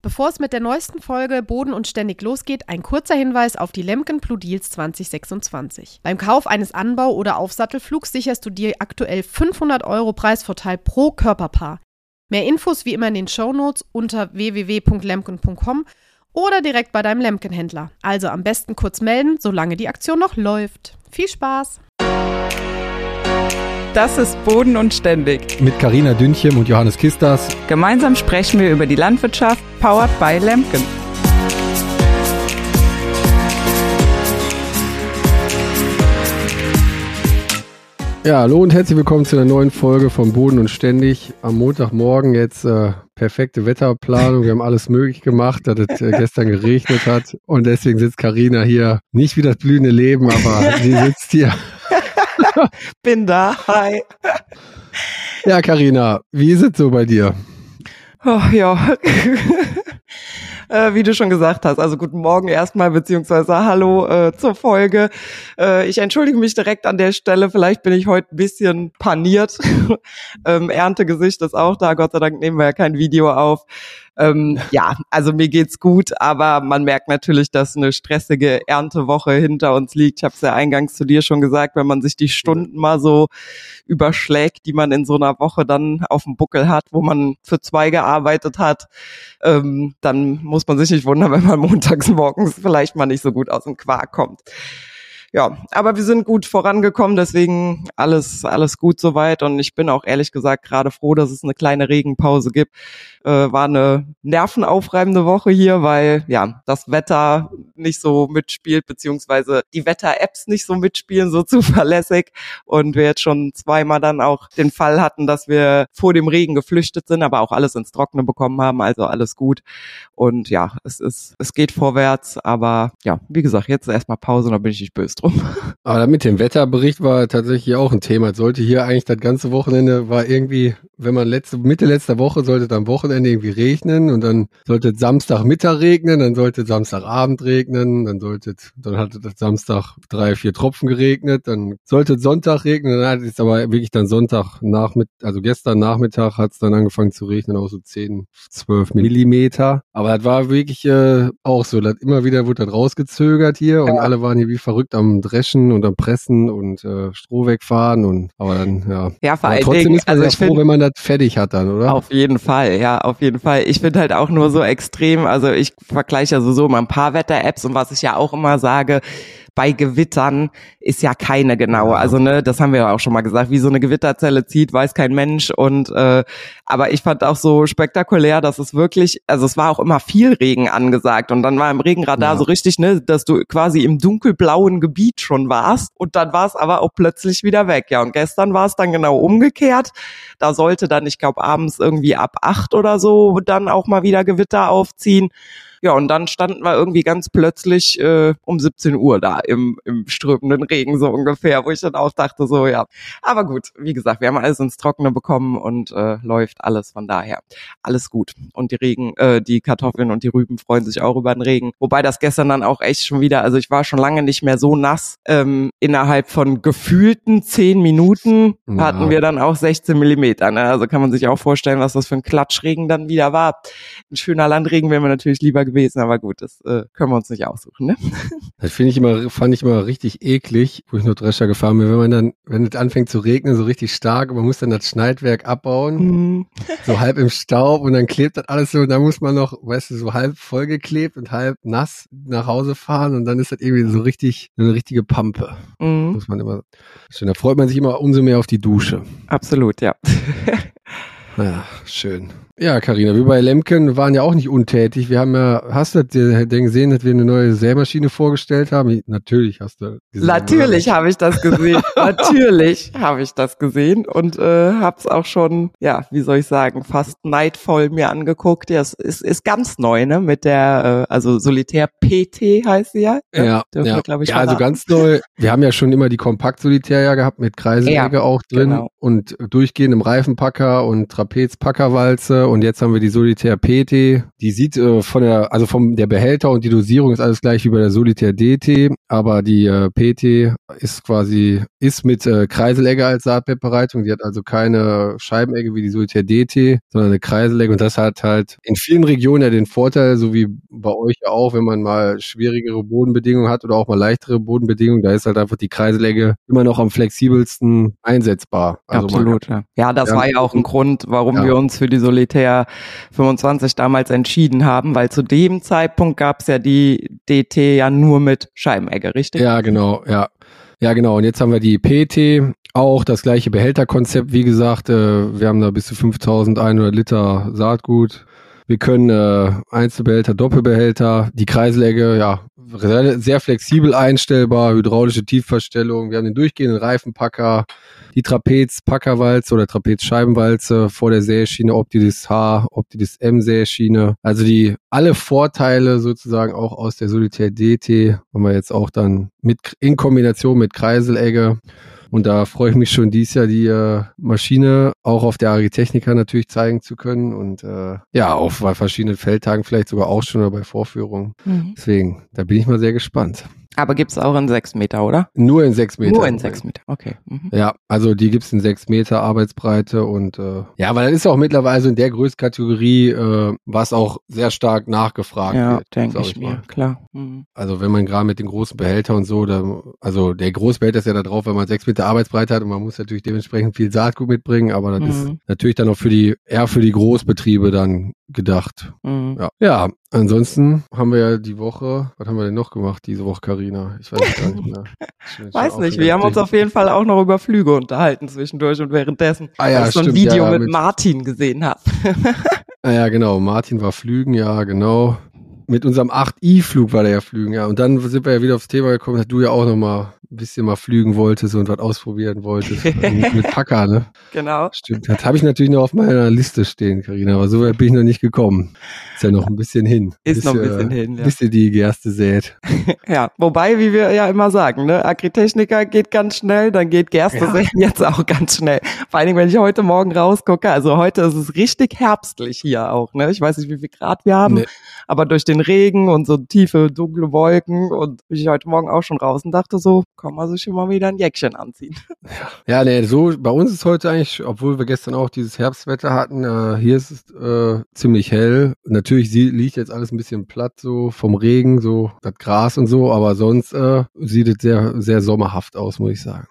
Bevor es mit der neuesten Folge Boden und Ständig losgeht, ein kurzer Hinweis auf die Lemken Blue Deals 2026. Beim Kauf eines Anbau- oder Aufsattelflugs sicherst du dir aktuell 500 € Preisvorteil pro Körperpaar. Mehr Infos wie immer in den Shownotes unter www.lemken.com oder direkt bei deinem Lemken-Händler. Also am besten kurz melden, solange die Aktion noch läuft. Viel Spaß! Das ist Boden und Ständig. Mit Carina Dünchem und Johannes Kistas. Gemeinsam sprechen wir über die Landwirtschaft, powered by Lemken. Ja, hallo und herzlich willkommen zu einer neuen Folge von Boden und Ständig. Am Montagmorgen jetzt perfekte Wetterplanung. Wir haben alles möglich gemacht, dass es gestern geregnet hat. Und deswegen sitzt Carina hier, nicht wie das blühende Leben, aber sie sitzt hier. Bin da, hi. Ja, Carina, wie ist es so bei dir? Oh, ja, wie du schon gesagt hast, also guten Morgen erstmal, beziehungsweise hallo zur Folge. Ich entschuldige mich direkt an der Stelle, vielleicht bin ich heute ein bisschen paniert. Erntegesicht ist auch da, Gott sei Dank nehmen wir ja kein Video auf. Ja, also mir geht's gut, aber man merkt natürlich, dass eine stressige Erntewoche hinter uns liegt. Ich habe es ja eingangs zu dir schon gesagt, wenn man sich die Stunden mal so überschlägt, die man in so einer Woche dann auf dem Buckel hat, wo man für 2 gearbeitet hat, dann muss man sich nicht wundern, wenn man montags morgens vielleicht mal nicht so gut aus dem Quark kommt. Ja, aber wir sind gut vorangekommen, deswegen alles gut soweit und ich bin auch ehrlich gesagt gerade froh, dass es eine kleine Regenpause gibt. War eine nervenaufreibende Woche hier, weil ja das Wetter nicht so mitspielt, beziehungsweise die Wetter-Apps nicht so mitspielen, so zuverlässig und wir jetzt schon 2-mal dann auch den Fall hatten, dass wir vor dem Regen geflüchtet sind, aber auch alles ins Trockene bekommen haben, also alles gut und ja, es geht vorwärts, aber ja, wie gesagt, jetzt erstmal Pause und dann bin ich nicht böse drum. Aber mit dem Wetterbericht war tatsächlich auch ein Thema. Es sollte hier eigentlich das ganze Wochenende war irgendwie, wenn man Mitte letzter Woche sollte dann Wochenende irgendwie regnen und dann sollte es Samstagmittag regnen, dann sollte es Samstagabend regnen, dann hatte das Samstag 3-4 Tropfen geregnet, dann sollte es Sonntag regnen, dann hat es aber wirklich dann also gestern Nachmittag hat es dann angefangen zu regnen, auch so 10-12 Millimeter. Aber das war wirklich auch so, dass immer wieder wurde das rausgezögert hier und alle waren hier wie verrückt am Dreschen und am Pressen und Stroh wegfahren aber dann, ja. Ja, vor allem. Trotzdem ist man ja froh, wenn man das fertig hat dann, oder? Auf jeden Fall, ja, auf jeden Fall. Ich finde halt auch nur so extrem, also ich vergleiche ja so mal ein paar Wetter-Apps und was ich ja auch immer sage, bei Gewittern ist ja keine genaue, also das haben wir ja auch schon mal gesagt, wie so eine Gewitterzelle zieht, weiß kein Mensch und aber ich fand auch so spektakulär, dass es wirklich, also es war auch immer viel Regen angesagt und dann war im Regenradar so richtig, dass du quasi im dunkelblauen Gebiet schon warst und dann war es aber auch plötzlich wieder weg, ja und gestern war es dann genau umgekehrt, da sollte dann, ich glaube abends irgendwie ab 8 oder so dann auch mal wieder Gewitter aufziehen. Ja, und dann standen wir irgendwie ganz plötzlich um 17 Uhr da im strömenden Regen so ungefähr, wo ich dann auch dachte so, ja. Aber gut, wie gesagt, wir haben alles ins Trockene bekommen und läuft alles, von daher alles gut. Und die Kartoffeln und die Rüben freuen sich auch über den Regen. Wobei das gestern dann auch echt schon wieder, also ich war schon lange nicht mehr so nass. Innerhalb von gefühlten 10 Minuten hatten wir dann auch 16 Millimeter. Ne? Also kann man sich auch vorstellen, was das für ein Klatschregen dann wieder war. Ein schöner Landregen wäre mir natürlich lieber gewesen, aber gut, das können wir uns nicht aussuchen, ne? Das fand ich immer richtig eklig, wo ich nur Drescher gefahren bin, wenn es anfängt zu regnen, so richtig stark, man muss dann das Schneidwerk abbauen, so halb im Staub und dann klebt das alles so und dann muss man noch, weißt du, so halb vollgeklebt und halb nass nach Hause fahren und dann ist das irgendwie so richtig, eine richtige Pampe. Muss man immer, schön, da freut man sich immer umso mehr auf die Dusche. Absolut, ja. Ja, schön. Ja, Carina, wir bei Lemken waren ja auch nicht untätig. Wir haben ja, hast du denn gesehen, dass wir eine neue Sämaschine vorgestellt haben? Natürlich hast du gesehen. Natürlich habe ich das gesehen. Natürlich habe ich das gesehen und hab's auch schon, ja, wie soll ich sagen, fast neidvoll mir angeguckt. Ja, es ist ganz neu, ne? Mit der, also Solitär PT heißt sie ja. Ja, wir, glaub ich, also ganz neu. Wir haben ja schon immer die Kompakt-Solitär gehabt mit Kreiselegge auch drin und durchgehendem Reifenpacker und Trapez-Packerwalze und jetzt haben wir die Solitaire PT. Die sieht der Behälter und die Dosierung ist alles gleich wie bei der Solitaire DT, aber die PT ist mit Kreiselegge als Saatbettbereitung. Die hat also keine Scheibenegge wie die Solitaire DT, sondern eine Kreiselegge und das hat halt in vielen Regionen ja den Vorteil, so wie bei euch ja auch, wenn man mal schwierigere Bodenbedingungen hat oder auch mal leichtere Bodenbedingungen, da ist halt einfach die Kreiselegge immer noch am flexibelsten einsetzbar. Also absolut, ja. Das war ja auch ein Grund, warum wir uns für die Solitaire 25 damals entschieden haben, weil zu dem Zeitpunkt gab es ja die DT ja nur mit Scheibenegge, richtig? Ja, genau, ja. Ja, genau. Und jetzt haben wir die PT, auch das gleiche Behälterkonzept, wie gesagt. Wir haben da bis zu 5.100 Liter Saatgut. Wir können Einzelbehälter, Doppelbehälter, die Kreiselegge, ja, sehr flexibel einstellbar, hydraulische Tiefverstellung. Wir haben den durchgehenden Reifenpacker, die Trapez-Packerwalze oder Trapez-Scheibenwalze vor der Sägeschiene, Optidis H, Optidis M Sägeschiene. Also alle Vorteile sozusagen auch aus der Solitaire DT haben wir jetzt auch dann in Kombination mit Kreiselegge. Und da freue ich mich schon dieses Jahr, die Maschine auch auf der Agritechnica natürlich zeigen zu können und auch bei verschiedenen Feldtagen vielleicht sogar auch schon oder bei Vorführungen. Deswegen, da bin ich mal sehr gespannt. Aber gibt's auch in 6 Meter, oder? Nur in 6 Meter. Nur in 6 Meter, okay. Ja, also die gibt's in 6 Meter Arbeitsbreite und weil das ist auch mittlerweile in der Größkategorie, was auch sehr stark nachgefragt wird. Ja, denke ich mir, klar. Also wenn man gerade mit den großen Behältern und so, also der Großbehälter ist ja da drauf, wenn man 6 Meter Arbeitsbreite hat und man muss natürlich dementsprechend viel Saatgut mitbringen, aber das ist natürlich dann auch für die Großbetriebe dann gedacht. Ja, ansonsten haben wir ja die Woche, was haben wir denn noch gemacht diese Woche, Carina? Ich weiß es gar nicht mehr. Weiß nicht, wir haben uns auf jeden Fall auch noch über Flüge unterhalten zwischendurch und währenddessen, ja, ich so ein Video mit Martin gesehen habe. Ja, genau, Martin war flügen, ja, genau. Mit unserem 8i-Flug war der ja flügen, ja. Und dann sind wir ja wieder aufs Thema gekommen, dass du ja auch noch mal ein bisschen mal flügen wolltest und was ausprobieren wolltest. mit Packer, ne? Genau. Stimmt, das habe ich natürlich noch auf meiner Liste stehen, Carina, aber so weit bin ich noch nicht gekommen. Ist ja noch ein bisschen hin. Noch ein bisschen hin, ja. Bis ihr die Gerste sät. Ja, wobei, wie wir ja immer sagen, ne, Agritechnica geht ganz schnell, dann geht Gerste säen jetzt auch ganz schnell. Vor allen Dingen, wenn ich heute Morgen rausgucke, also heute ist es richtig herbstlich hier auch, ne? Ich weiß nicht, wie viel Grad wir haben, aber durch den Regen und so tiefe, dunkle Wolken und bin ich heute Morgen auch schon raus und dachte so, komm, also schon mal wieder ein Jäckchen anziehen. Ja, so, bei uns ist heute eigentlich, obwohl wir gestern auch dieses Herbstwetter hatten, hier ist es ziemlich hell. Natürlich liegt jetzt alles ein bisschen platt, so vom Regen, so das Gras und so, aber sonst sieht es sehr, sehr sommerhaft aus, muss ich sagen.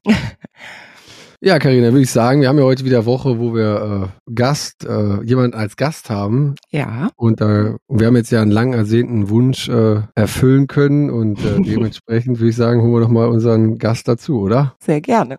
Ja, Carina, würde ich sagen, wir haben ja heute wieder Woche, wo wir jemanden als Gast haben. Ja. Und wir haben jetzt ja einen lang ersehnten Wunsch erfüllen können und dementsprechend würde ich sagen, holen wir doch mal unseren Gast dazu, oder? Sehr gerne.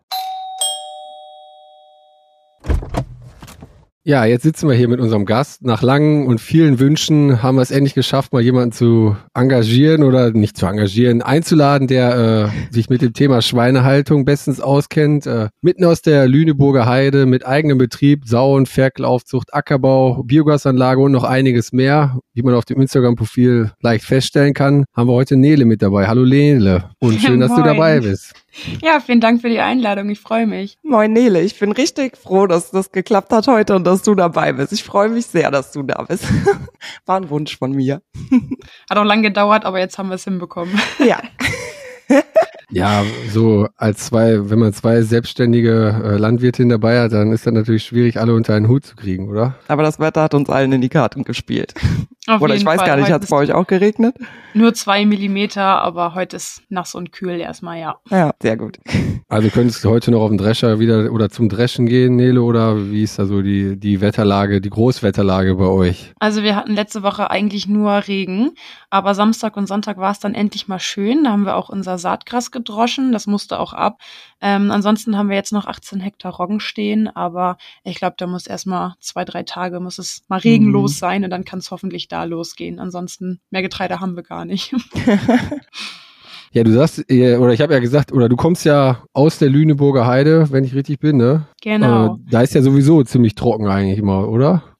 Ja, jetzt sitzen wir hier mit unserem Gast. Nach langen und vielen Wünschen haben wir es endlich geschafft, mal jemanden zu engagieren oder nicht zu engagieren, einzuladen, der sich mit dem Thema Schweinehaltung bestens auskennt. Mitten aus der Lüneburger Heide mit eigenem Betrieb, Sauen, Ferkelaufzucht, Ackerbau, Biogasanlage und noch einiges mehr, wie man auf dem Instagram-Profil leicht feststellen kann, haben wir heute Nele mit dabei. Hallo Nele und schön, dass du dabei bist. Ja, vielen Dank für die Einladung. Ich freue mich. Moin Nele, ich bin richtig froh, dass das geklappt hat heute und dass du dabei bist. Ich freue mich sehr, dass du da bist. War ein Wunsch von mir. Hat auch lange gedauert, aber jetzt haben wir es hinbekommen. Ja. Ja, so wenn man zwei selbstständige Landwirtinnen dabei hat, dann ist das natürlich schwierig, alle unter einen Hut zu kriegen, oder? Aber das Wetter hat uns allen in die Karten gespielt. Oder ich weiß gar nicht, hat es bei euch auch geregnet? Nur 2 Millimeter, aber heute ist nass und kühl erstmal, ja. Ja, sehr gut. Also könntest du heute noch auf den Drescher wieder oder zum Dreschen gehen, Nele, oder wie ist da so die Wetterlage, die Großwetterlage bei euch? Also wir hatten letzte Woche eigentlich nur Regen, aber Samstag und Sonntag war es dann endlich mal schön. Da haben wir auch unser Saatgras gedroschen, das musste auch ab. Ansonsten haben wir jetzt noch 18 Hektar Roggen stehen, aber ich glaube, da muss erstmal 2-3 Tage muss es mal regenlos sein und dann kann es hoffentlich da losgehen. Ansonsten mehr Getreide haben wir gar nicht. Ja, du sagst, oder ich habe ja gesagt, oder du kommst ja aus der Lüneburger Heide, wenn ich richtig bin, ne? Genau. Da ist ja sowieso ziemlich trocken eigentlich immer, oder?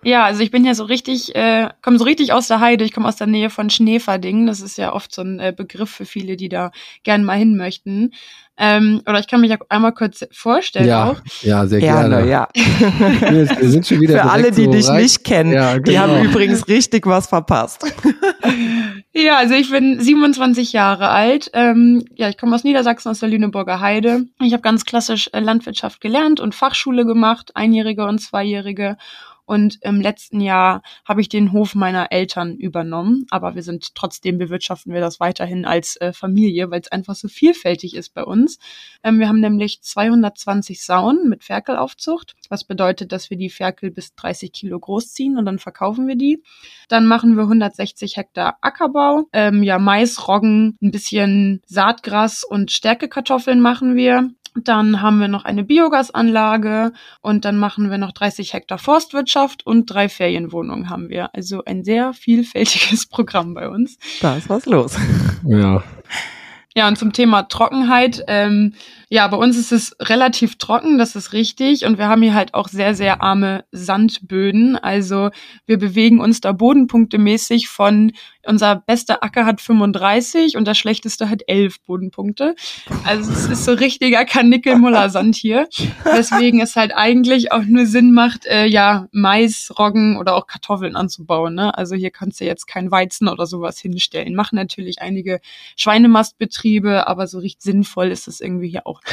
Ja, also ich bin ja so richtig, komme so richtig aus der Heide. Ich komme aus der Nähe von Schneverding. Das ist ja oft so ein Begriff für viele, die da gerne mal hin möchten. Oder ich kann mich ja einmal kurz vorstellen auch. Ja, sehr gerne. Ja. Wir sind schon wieder für alle, die so dich nicht kennen, ja, genau. Die haben übrigens richtig was verpasst. Ja, also ich bin 27 Jahre alt. Ich komme aus Niedersachsen, aus der Lüneburger Heide. Ich habe ganz klassisch Landwirtschaft gelernt und Fachschule gemacht, 1-Jährige und 2-Jährige. Und im letzten Jahr habe ich den Hof meiner Eltern übernommen. Aber bewirtschaften wir das weiterhin als Familie, weil es einfach so vielfältig ist bei uns. Wir haben nämlich 220 Sauen mit Ferkelaufzucht, was bedeutet, dass wir die Ferkel bis 30 Kilo großziehen und dann verkaufen wir die. Dann machen wir 160 Hektar Ackerbau. Mais, Roggen, ein bisschen Saatgras und Stärkekartoffeln machen wir. Dann haben wir noch eine Biogasanlage und dann machen wir noch 30 Hektar Forstwirtschaft und 3 Ferienwohnungen haben wir. Also ein sehr vielfältiges Programm bei uns. Da ist was los. Ja. Ja, und zum Thema Trockenheit, bei uns ist es relativ trocken, das ist richtig. Und wir haben hier halt auch sehr, sehr arme Sandböden. Also wir bewegen uns da bodenpunktemäßig von, unser bester Acker hat 35 und der schlechteste hat 11 Bodenpunkte. Also es ist so richtiger Karnickel-Muller-Sand hier. Weswegen es halt eigentlich auch nur Sinn macht, Mais, Roggen oder auch Kartoffeln anzubauen. Ne? Also hier kannst du jetzt kein Weizen oder sowas hinstellen. Machen natürlich einige Schweinemastbetriebe, aber so richtig sinnvoll ist es irgendwie hier auch.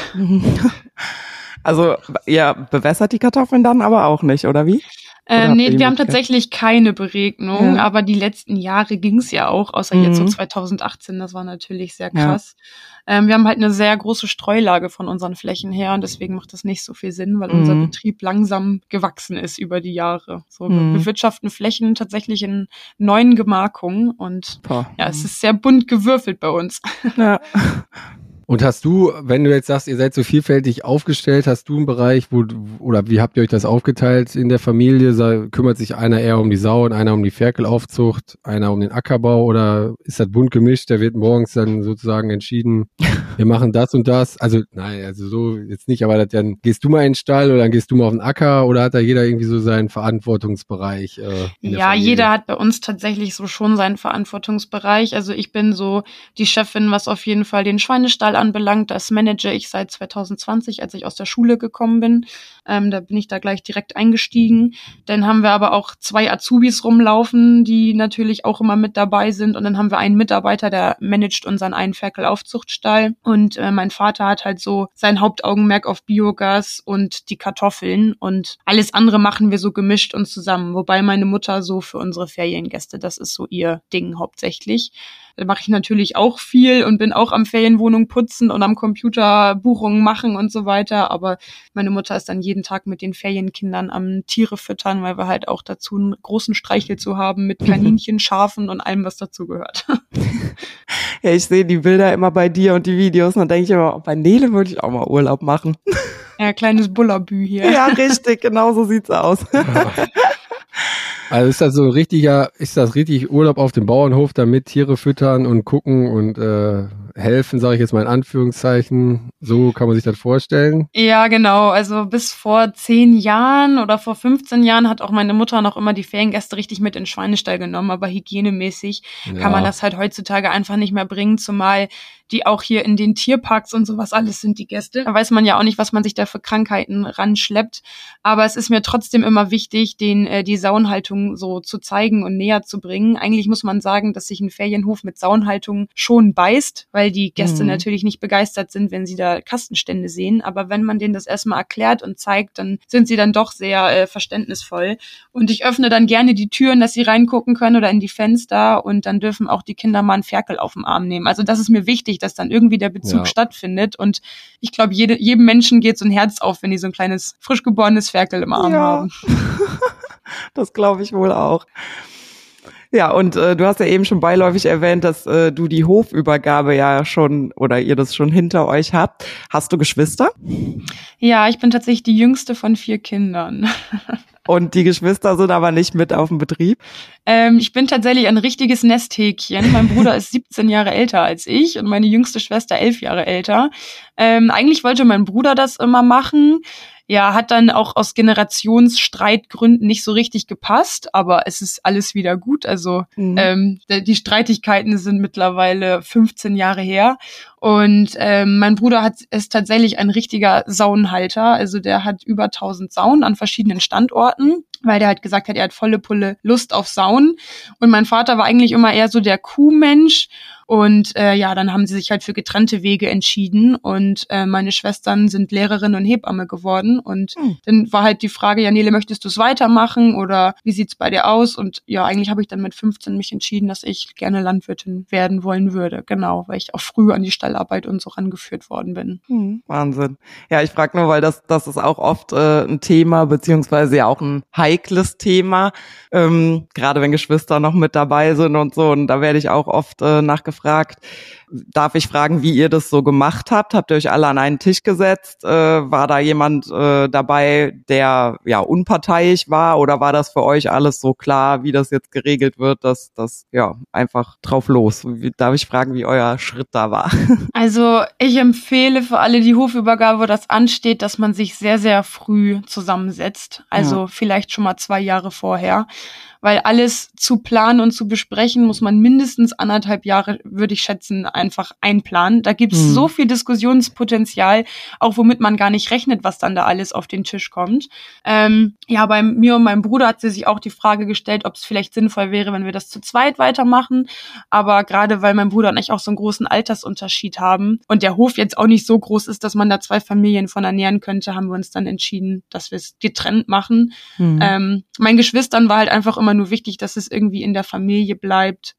Also, ihr bewässert die Kartoffeln dann aber auch nicht, oder wie? Wir haben tatsächlich keine Beregnung, aber die letzten Jahre ging's ja auch, außer jetzt so 2018, das war natürlich sehr krass. Ja. Wir haben halt eine sehr große Streulage von unseren Flächen her und deswegen macht das nicht so viel Sinn, weil unser Betrieb langsam gewachsen ist über die Jahre. So, wir bewirtschaften Flächen tatsächlich in 9 Gemarkungen und es ist sehr bunt gewürfelt bei uns. Ja. Und hast du, wenn du jetzt sagst, ihr seid so vielfältig aufgestellt, hast du einen Bereich, oder wie habt ihr euch das aufgeteilt in der Familie? Kümmert sich einer eher um die Sauen, einer um die Ferkelaufzucht, einer um den Ackerbau oder ist das bunt gemischt? Da wird morgens dann sozusagen entschieden, wir machen das und das. Also nein, also so jetzt nicht, aber dann gehst du mal in den Stall oder dann gehst du mal auf den Acker oder hat da jeder irgendwie so seinen Verantwortungsbereich? In der Familie? Jeder hat bei uns tatsächlich so schon seinen Verantwortungsbereich. Also ich bin so die Chefin, was auf jeden Fall den Schweinestall anbelangt. Das manage ich seit 2020, als ich aus der Schule gekommen bin. Da bin ich da gleich direkt eingestiegen. Dann haben wir aber auch 2 Azubis rumlaufen, die natürlich auch immer mit dabei sind. Und dann haben wir einen Mitarbeiter, der managt unseren einen Ferkelaufzuchtstall. Und mein Vater hat halt so sein Hauptaugenmerk auf Biogas und die Kartoffeln. Und alles andere machen wir so gemischt und zusammen. Wobei meine Mutter so für unsere Feriengäste, das ist so ihr Ding hauptsächlich. Da mache ich natürlich auch viel und bin auch am Ferienwohnung putzen und am Computer Buchungen machen und so weiter. Aber meine Mutter ist dann jeden Tag mit den Ferienkindern am Tiere füttern, weil wir halt auch dazu einen großen Streichel zu haben mit Kaninchen, Schafen und allem, was dazugehört. Ja, ich sehe die Bilder immer bei dir und die Videos und dann denke ich immer, bei Nele würde ich auch mal Urlaub machen. Ja, kleines Bullabü hier. Ja, richtig, genau so sieht's aus. Ja. Also ist das richtig Urlaub auf dem Bauernhof, damit Tiere füttern und gucken und helfen, sage ich jetzt mal in Anführungszeichen. So kann man sich das vorstellen. Ja, genau. Also bis vor 10 Jahren oder vor 15 Jahren hat auch meine Mutter noch immer die Feriengäste richtig mit in den Schweinestall genommen, aber hygienemäßig kann man das halt heutzutage einfach nicht mehr bringen, zumal die auch hier in den Tierparks und sowas alles sind, die Gäste. Da weiß man ja auch nicht, was man sich da für Krankheiten ranschleppt. Aber es ist mir trotzdem immer wichtig, denen die Sauenhaltung so zu zeigen und näher zu bringen. Eigentlich muss man sagen, dass sich ein Ferienhof mit Sauenhaltung schon beißt, weil die Gäste natürlich nicht begeistert sind, wenn sie da Kastenstände sehen. Aber wenn man denen das erstmal erklärt und zeigt, dann sind sie dann doch sehr verständnisvoll. Und ich öffne dann gerne die Türen, dass sie reingucken können oder in die Fenster. Und dann dürfen auch die Kinder mal einen Ferkel auf den Arm nehmen. Also das ist mir wichtig, dass dann irgendwie der Bezug stattfindet. Und ich glaube, jedem Menschen geht so ein Herz auf, wenn die so ein kleines, frisch geborenes Ferkel im Arm haben. Das glaube ich wohl auch. Ja, und du hast ja eben schon beiläufig erwähnt, dass du die Hofübergabe ja schon oder ihr das schon hinter euch habt. Hast du Geschwister? Ja, ich bin tatsächlich die jüngste von 4 Kindern. Und die Geschwister sind aber nicht mit auf dem Betrieb? Ich bin tatsächlich ein richtiges Nesthäkchen. Mein Bruder ist 17 Jahre älter als ich und meine jüngste Schwester 11 Jahre älter. Eigentlich wollte mein Bruder das immer machen. ja, hat dann auch aus Generationsstreitgründen nicht so richtig gepasst, aber es ist alles wieder gut. Also die Streitigkeiten sind mittlerweile 15 Jahre her. Und mein Bruder ist tatsächlich ein richtiger Saunenhalter. Also der hat über 1000 Saunen an verschiedenen Standorten, weil der halt gesagt hat, er hat volle Pulle Lust auf Saunen. Und mein Vater war eigentlich immer eher so der Kuhmensch. Und dann haben sie sich halt für getrennte Wege entschieden. Und meine Schwestern sind Lehrerin und Hebamme geworden. Und dann war halt die Frage, ja, Nele, möchtest du es weitermachen oder wie sieht's bei dir aus? Und ja, eigentlich habe ich dann mit 15 mich entschieden, dass ich gerne Landwirtin werden wollen würde. Genau, weil ich auch früh an die Stallarbeit und so rangeführt worden bin. Wahnsinn. Ja, ich frage nur, weil das ist auch oft ein Thema, beziehungsweise ja auch ein heikles Thema, gerade wenn Geschwister noch mit dabei sind und so. Und da werde ich auch oft nachgefragt. Darf ich fragen, wie ihr das so gemacht habt? Habt ihr euch alle an einen Tisch gesetzt? War da jemand dabei, der ja unparteiisch war? Oder war das für euch alles so klar, wie das jetzt geregelt wird, dass das ja einfach drauf los? Darf ich fragen, wie euer Schritt da war? Also ich empfehle für alle, die Hofübergabe, wo das ansteht, dass man sich sehr, sehr früh zusammensetzt. Also vielleicht schon mal 2 Jahre vorher. Weil alles zu planen und zu besprechen, muss man mindestens 1,5 Jahre, würde ich schätzen, einfach einplanen. Da gibt's so viel Diskussionspotenzial, auch womit man gar nicht rechnet, was dann da alles auf den Tisch kommt. Bei mir und meinem Bruder hat sie sich auch die Frage gestellt, ob es vielleicht sinnvoll wäre, wenn wir das zu zweit weitermachen. Aber gerade weil mein Bruder und ich auch so einen großen Altersunterschied haben und der Hof jetzt auch nicht so groß ist, dass man da 2 Familien von ernähren könnte, haben wir uns dann entschieden, dass wir es getrennt machen. Meinen Geschwistern war halt einfach immer nur wichtig, dass es irgendwie in der Familie bleibt.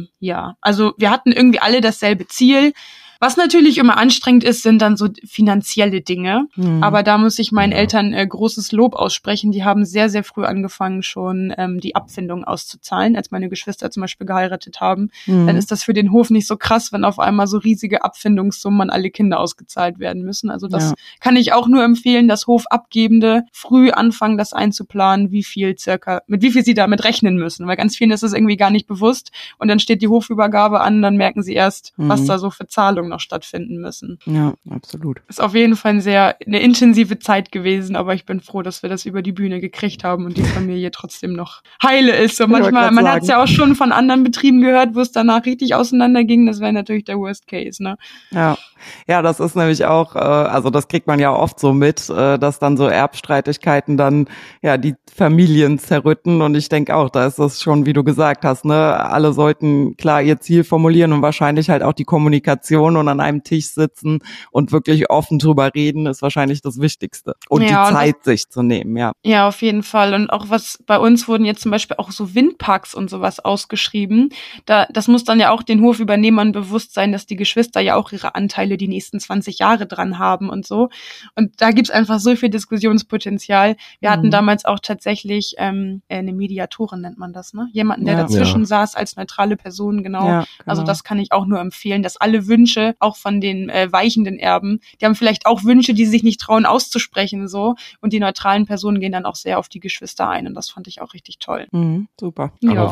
Also wir hatten irgendwie alle dasselbe Ziel. Was natürlich immer anstrengend ist, sind dann so finanzielle Dinge. Aber da muss ich meinen Eltern großes Lob aussprechen. Die haben sehr, sehr früh angefangen, schon die Abfindung auszuzahlen, als meine Geschwister zum Beispiel geheiratet haben. Dann ist das für den Hof nicht so krass, wenn auf einmal so riesige Abfindungssummen an alle Kinder ausgezahlt werden müssen. Also das kann ich auch nur empfehlen, dass Hofabgebende früh anfangen, das einzuplanen, mit wie viel sie damit rechnen müssen. Weil ganz vielen ist es irgendwie gar nicht bewusst. Und dann steht die Hofübergabe an, dann merken sie erst, was da so für Zahlungen noch stattfinden müssen. Ja, absolut. Ist auf jeden Fall eine intensive Zeit gewesen, aber ich bin froh, dass wir das über die Bühne gekriegt haben und die Familie trotzdem noch heile ist. Und manchmal, man hat es ja auch schon von anderen Betrieben gehört, wo es danach richtig auseinanderging. Das wäre natürlich der Worst Case, ne? Ja, das ist nämlich auch, also das kriegt man ja oft so mit, dass dann so Erbstreitigkeiten dann ja die Familien zerrütten. Und ich denke auch, da ist das schon, wie du gesagt hast, ne, alle sollten klar ihr Ziel formulieren und wahrscheinlich halt auch die Kommunikation und an einem Tisch sitzen und wirklich offen drüber reden, ist wahrscheinlich das Wichtigste. Und die Zeit sich zu nehmen, ja. Ja, auf jeden Fall. Und auch bei uns wurden jetzt zum Beispiel auch so Windparks und sowas ausgeschrieben. Das muss dann ja auch den Hofübernehmern bewusst sein, dass die Geschwister ja auch ihre Anteile die nächsten 20 Jahre dran haben und so. Und da gibt's einfach so viel Diskussionspotenzial. Wir hatten damals auch tatsächlich eine Mediatorin, nennt man das, ne? Jemanden, der dazwischen saß als neutrale Person, genau. Ja, genau. Also das kann ich auch nur empfehlen, dass alle Wünsche, auch von den weichenden Erben, die haben vielleicht auch Wünsche, die sich nicht trauen auszusprechen, so. Und die neutralen Personen gehen dann auch sehr auf die Geschwister ein. Und das fand ich auch richtig toll. Super. Aber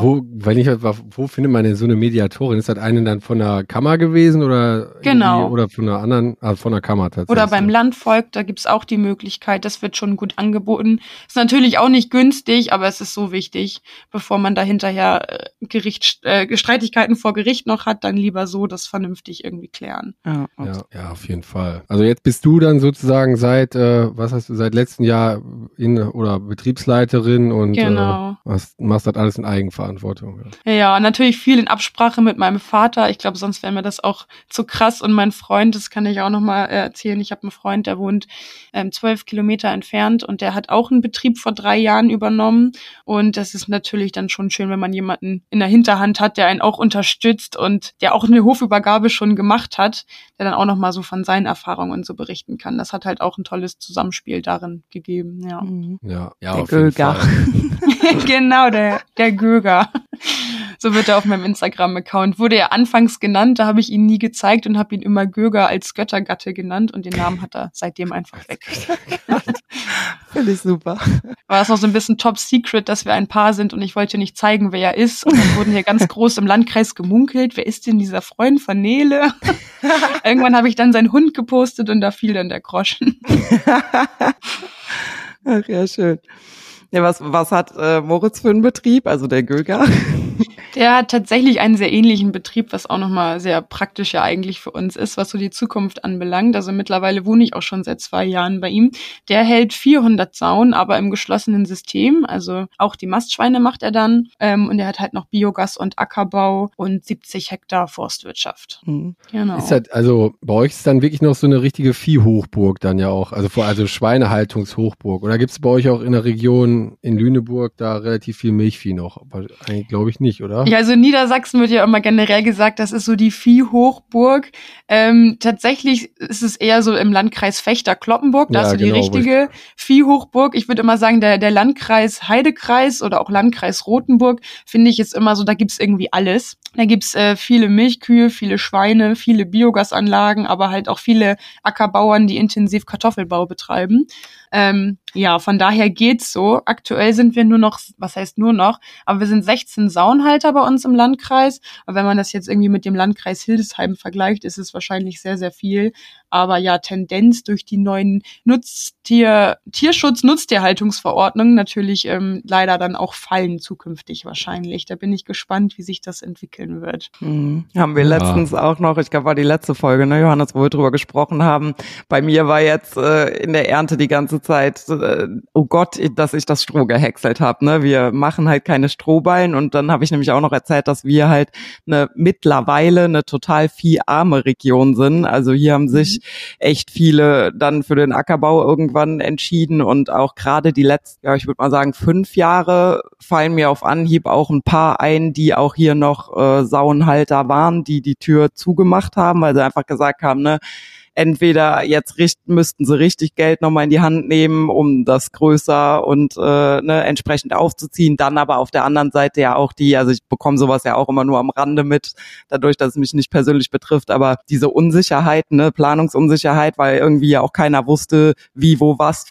wo findet man denn so eine Mediatorin? Ist das eine dann von der Kammer gewesen oder? Genau. Oder von einer anderen, von der Kammer tatsächlich? Oder beim Landvolk, da gibt's auch die Möglichkeit, das wird schon gut angeboten. Ist natürlich auch nicht günstig, aber es ist so wichtig, bevor man da hinterher Streitigkeiten vor Gericht noch hat, dann lieber so das vernünftig irgendwie klären. Ja, auf jeden Fall. Also jetzt bist du dann sozusagen seit letztem Jahr oder Betriebsleiterin und machst das alles in Eigenverantwortung. Ja, natürlich viel in Absprache mit meinem Vater. Ich glaube, sonst wäre mir das auch zu krass. Und mein Freund, das kann ich auch noch mal erzählen. Ich habe einen Freund, der wohnt 12 Kilometer entfernt und der hat auch einen Betrieb vor 3 Jahren übernommen. Und das ist natürlich dann schon schön, wenn man jemanden in der Hinterhand hat, der einen auch unterstützt und der auch eine Hofübergabe schon gemacht hat, der dann auch noch mal so von seinen Erfahrungen und so berichten kann. Das hat halt auch ein tolles Zusammenspiel darin gegeben. Ja, der auf jeden Fall. Genau, der Göger. So wird er auf meinem Instagram-Account. Wurde er anfangs genannt, da habe ich ihn nie gezeigt und habe ihn immer Göger Bürger als Göttergatte genannt und den Namen hat er seitdem einfach weg. Finde ich super. War es noch so ein bisschen top secret, dass wir ein Paar sind und ich wollte nicht zeigen, wer er ist. Und dann wurden hier ganz groß im Landkreis gemunkelt, wer ist denn dieser Freund von Nele? Irgendwann habe ich dann seinen Hund gepostet und da fiel dann der Groschen. Ach ja, schön. Ja, was hat Moritz für einen Betrieb, also der Göger? Der hat tatsächlich einen sehr ähnlichen Betrieb, was auch nochmal sehr praktisch ja eigentlich für uns ist, was so die Zukunft anbelangt. Also mittlerweile wohne ich auch schon seit 2 Jahren bei ihm. Der hält 400 Sauen, aber im geschlossenen System. Also auch die Mastschweine macht er dann. Und er hat halt noch Biogas und Ackerbau und 70 Hektar Forstwirtschaft. Genau. Ist halt, also bei euch ist dann wirklich noch so eine richtige Viehhochburg dann ja auch, also Schweinehaltungshochburg. Oder gibt es bei euch auch in der Region in Lüneburg da relativ viel Milchvieh noch? Aber eigentlich glaube ich nicht, oder? Ja, also in Niedersachsen wird ja immer generell gesagt, das ist so die Viehhochburg. Tatsächlich ist es eher so im Landkreis Vechta-Kloppenburg, da ist so die richtige Viehhochburg. Ich würde immer sagen, der Landkreis Heidekreis oder auch Landkreis Rothenburg, finde ich jetzt immer so, da gibt's irgendwie alles. Da gibt's viele Milchkühe, viele Schweine, viele Biogasanlagen, aber halt auch viele Ackerbauern, die intensiv Kartoffelbau betreiben. Ja, von daher geht's so. Aktuell sind wir nur noch, was heißt nur noch, aber wir sind 16 Sauenhalter bei uns im Landkreis. Aber wenn man das jetzt irgendwie mit dem Landkreis Hildesheim vergleicht, ist es wahrscheinlich sehr, sehr viel. Aber ja, Tendenz durch die neuen Tierschutz-Nutztierhaltungsverordnungen natürlich leider dann auch fallen zukünftig wahrscheinlich. Da bin ich gespannt, wie sich das entwickeln wird. Haben wir letztens auch noch, ich glaube, war die letzte Folge, ne, Johannes, wo wir drüber gesprochen haben. Bei mir war jetzt in der Ernte die ganze Zeit, oh Gott, dass ich das Stroh gehäckselt habe. Ne? Wir machen halt keine Strohballen und dann habe ich nämlich auch noch erzählt, dass wir halt mittlerweile eine total vieharme Region sind. Also hier haben sich echt viele dann für den Ackerbau irgendwann entschieden und auch gerade die letzten, ja, ich würde mal sagen 5 Jahre fallen mir auf Anhieb auch ein paar ein, die auch hier noch Sauenhalter waren, die die Tür zugemacht haben, weil sie einfach gesagt haben, ne, entweder jetzt müssten sie richtig Geld nochmal in die Hand nehmen, um das größer und entsprechend aufzuziehen. Dann aber auf der anderen Seite ja auch also ich bekomme sowas ja auch immer nur am Rande mit, dadurch, dass es mich nicht persönlich betrifft, aber diese Unsicherheit, Planungsunsicherheit, weil irgendwie ja auch keiner wusste, wie, wo, was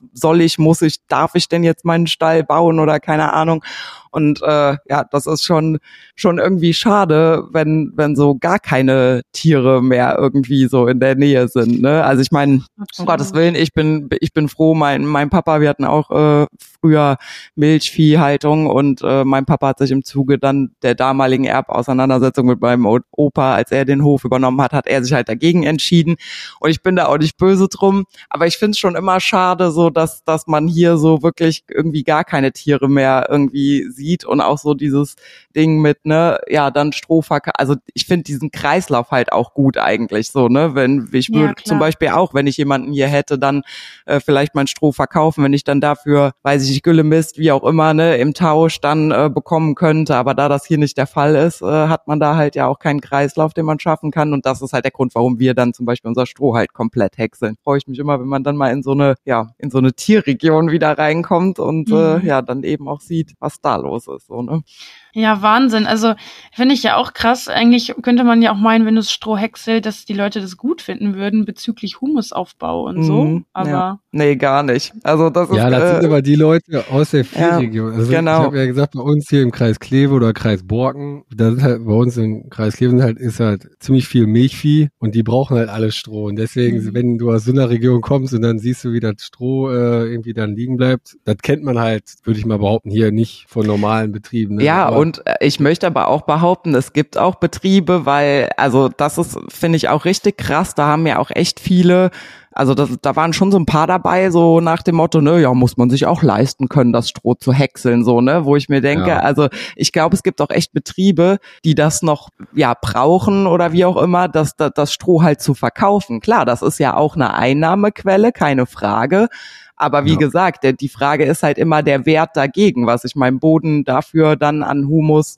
darf ich denn jetzt meinen Stall bauen oder keine Ahnung. Und ja, das ist schon irgendwie schade, wenn so gar keine Tiere mehr irgendwie so in der Nähe sind. Ne? Also ich meine, um Gottes Willen, ich bin froh. Mein Papa, wir hatten auch früher Milchviehhaltung und mein Papa hat sich im Zuge dann der damaligen Erbauseinandersetzung mit meinem Opa, als er den Hof übernommen hat er sich halt dagegen entschieden. Und ich bin da auch nicht böse drum. Aber ich finde es schon immer schade, so dass man hier so wirklich irgendwie gar keine Tiere mehr irgendwie sieht und auch so dieses Ding mit, dann Strohverkauf. Also ich finde diesen Kreislauf halt auch gut eigentlich so, ne? Zum Beispiel auch, wenn ich jemanden hier hätte, dann vielleicht mein Stroh verkaufen, wenn ich dann dafür, weiß ich nicht, Güllemist, wie auch immer, ne, im Tausch dann bekommen könnte. Aber da das hier nicht der Fall ist, hat man da halt ja auch keinen Kreislauf, den man schaffen kann. Und das ist halt der Grund, warum wir dann zum Beispiel unser Stroh halt komplett häckseln. Freue ich mich immer, wenn man dann mal in so eine Tierregion wieder reinkommt und dann eben auch sieht, was da los ist, so, ne? Ja, Wahnsinn. Also finde ich ja auch krass. Eigentlich könnte man ja auch meinen, wenn du das Stroh häckselt, dass die Leute das gut finden würden bezüglich Humusaufbau und so. Aber ja. Nee, gar nicht. Also das ist das sind aber die Leute aus der Viehregion. Also genau. Ich habe ja gesagt, bei uns hier im Kreis Kleve oder Kreis Borken, da sind halt bei uns im Kreis Kleve ist halt ziemlich viel Milchvieh und die brauchen halt alles Stroh. Und deswegen, wenn du aus so einer Region kommst und dann siehst du, wie das Stroh irgendwie dann liegen bleibt, das kennt man halt, würde ich mal behaupten, hier nicht von normalen Betrieben. Ne? Ja, und ich möchte aber auch behaupten, es gibt auch Betriebe, weil, also das ist, finde ich, auch richtig krass, da haben ja auch echt viele, also da waren schon so ein paar dabei, so nach dem Motto, muss man sich auch leisten können, das Stroh zu häckseln, so, ne, wo ich mir denke, also ich glaube, es gibt auch echt Betriebe, die das noch, brauchen oder wie auch immer, das Stroh halt zu verkaufen. Klar, das ist ja auch eine Einnahmequelle, keine Frage. Aber wie gesagt, die Frage ist halt immer der Wert dagegen, was ich meinem Boden dafür dann an Humus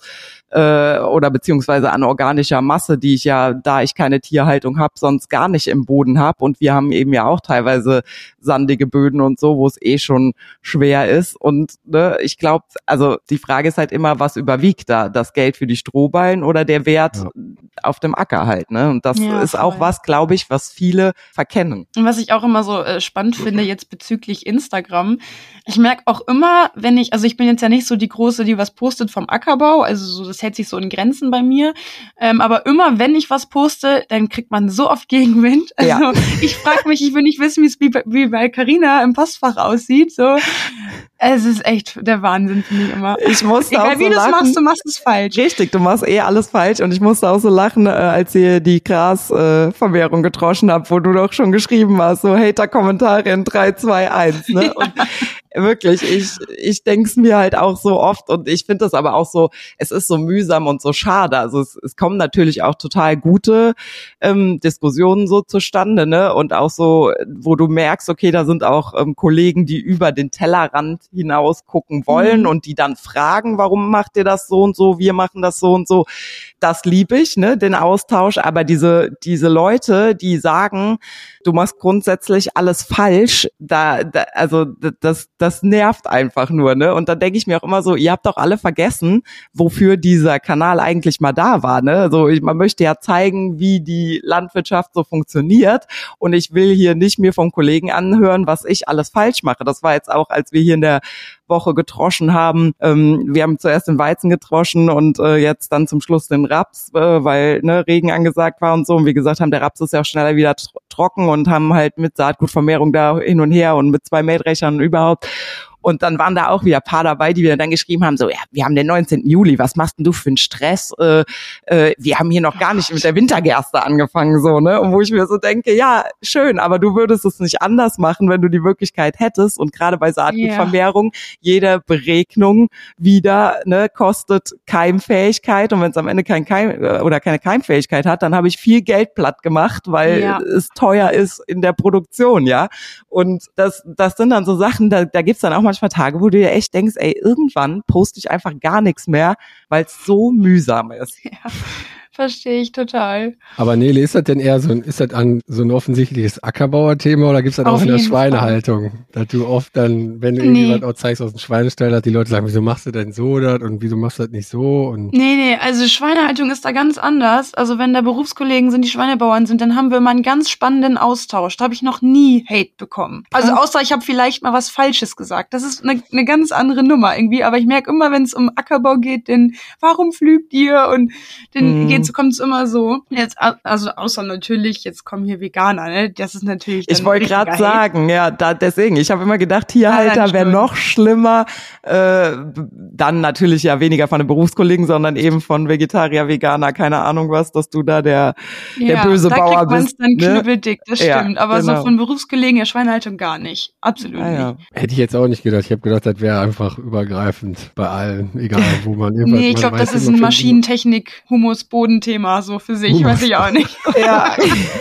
oder beziehungsweise an organischer Masse, die ich ja, da ich keine Tierhaltung habe, sonst gar nicht im Boden habe. Und wir haben eben ja auch teilweise sandige Böden und so, wo es schon schwer ist. Und ich glaube, also die Frage ist halt immer, was überwiegt da? Das Geld für die Strohballen oder der Wert auf dem Acker halt, ne? Und das Ja, ist auch voll. was, glaube ich, was viele verkennen. Und was ich auch immer so spannend finde jetzt bezüglich Instagram, ich merke auch immer, also ich bin jetzt ja nicht so die Große, die was postet vom Ackerbau, also so, das hält sich so in Grenzen bei mir, aber immer, wenn ich was poste, dann kriegt man so oft Gegenwind. Also Ja. ich frage mich, ich will nicht wissen, wie bei Carina im Postfach aussieht, so. Es ist echt der Wahnsinn, finde ich immer. Ich musste auch Egal wie so du es lachen. machst, du machst es falsch. Richtig, du machst alles falsch und ich musste auch so lachen, als ihr die Grasvermehrung getroschen habt, wo du doch schon geschrieben hast, so Hater-Kommentare in 3, 2, 1, ne? Ja. Und wirklich, ich denk's mir halt auch so oft und ich finde das aber auch so, es ist so mühsam und so schade. Also es kommen natürlich auch total gute Diskussionen so zustande, ne? Und auch so, wo du merkst, okay, da sind auch Kollegen, die über den Tellerrand hinaus gucken wollen und die dann fragen, warum macht ihr das so und so, wir machen das so und so. Das liebe ich, ne, den Austausch, aber diese Leute, die sagen, du machst grundsätzlich alles falsch, also das nervt einfach nur, ne? Und da denke ich mir auch immer so, ihr habt doch alle vergessen, wofür dieser Kanal eigentlich mal da war, ne? Also man möchte ja zeigen, wie die Landwirtschaft so funktioniert und ich will hier nicht mir vom Kollegen anhören, was ich alles falsch mache. Das war jetzt auch, als wir hier in der Woche getroschen haben. Wir haben zuerst den Weizen getroschen und jetzt dann zum Schluss den Raps, weil Regen angesagt war und so. Und wie gesagt haben, der Raps ist ja auch schneller wieder trocken und haben halt mit Saatgutvermehrung da hin und her und mit 2 Mähdreschern und überhaupt. Und dann waren da auch wieder ein paar dabei, die wieder dann geschrieben haben, so, ja, wir haben den 19. Juli, was machst denn du für einen Stress? Wir haben hier noch gar nicht mit der Wintergerste angefangen, so, ne? Und wo ich mir so denke, ja, schön, aber du würdest es nicht anders machen, wenn du die Möglichkeit hättest. Und gerade bei Saatgutvermehrung, jede Beregnung wieder, ne, kostet Keimfähigkeit. Und wenn es am Ende keine Keimfähigkeit hat, dann habe ich viel Geld platt gemacht, weil es teuer ist in der Produktion, ja. Und das sind dann so Sachen, da gibt's dann auch manchmal Tage, wo du dir echt denkst, ey, irgendwann poste ich einfach gar nichts mehr, weil es so mühsam ist. Ja, verstehe ich total. Aber Nele, ist das denn eher so ein offensichtliches Ackerbauer-Thema oder gibt's das auch in der Schweinehaltung? Dass du oft dann, wenn du irgendwas auch zeigst aus dem Schweinestall, dass die Leute sagen, wieso machst du denn so das und wieso machst du das nicht so? Und Nee, also Schweinehaltung ist da ganz anders. Also wenn da Berufskollegen sind, die Schweinebauern sind, dann haben wir immer einen ganz spannenden Austausch. Da habe ich noch nie Hate bekommen. Also außer ich habe vielleicht mal was Falsches gesagt. Das ist eine ganz andere Nummer irgendwie. Aber ich merke immer, wenn es um Ackerbau geht, denn warum pflügt ihr? Und dann kommt es immer so. Jetzt, also außer natürlich, jetzt kommen hier Veganer, ne? Das ist natürlich dann ich wollte gerade sagen, ja, deswegen. Ich habe immer gedacht, Tierhalter wäre noch schlimmer. Dann natürlich ja weniger von den Berufskollegen, sondern eben von Vegetarier, Veganer, keine Ahnung was, dass du da der böse Bauer bist. Da kriegt man es dann knüppeldick, das stimmt. Aber genau. so von Berufskollegen, ja, Schweinehaltung gar nicht. Absolut nicht. Hätte ich jetzt auch nicht gedacht. Ich habe gedacht, das wäre einfach übergreifend bei allen, egal wo man irgendwas. Nee, ich glaube, das ist ein Maschinentechnik, Humus, Bodenthema so für sich, weiß ich auch nicht. Ja.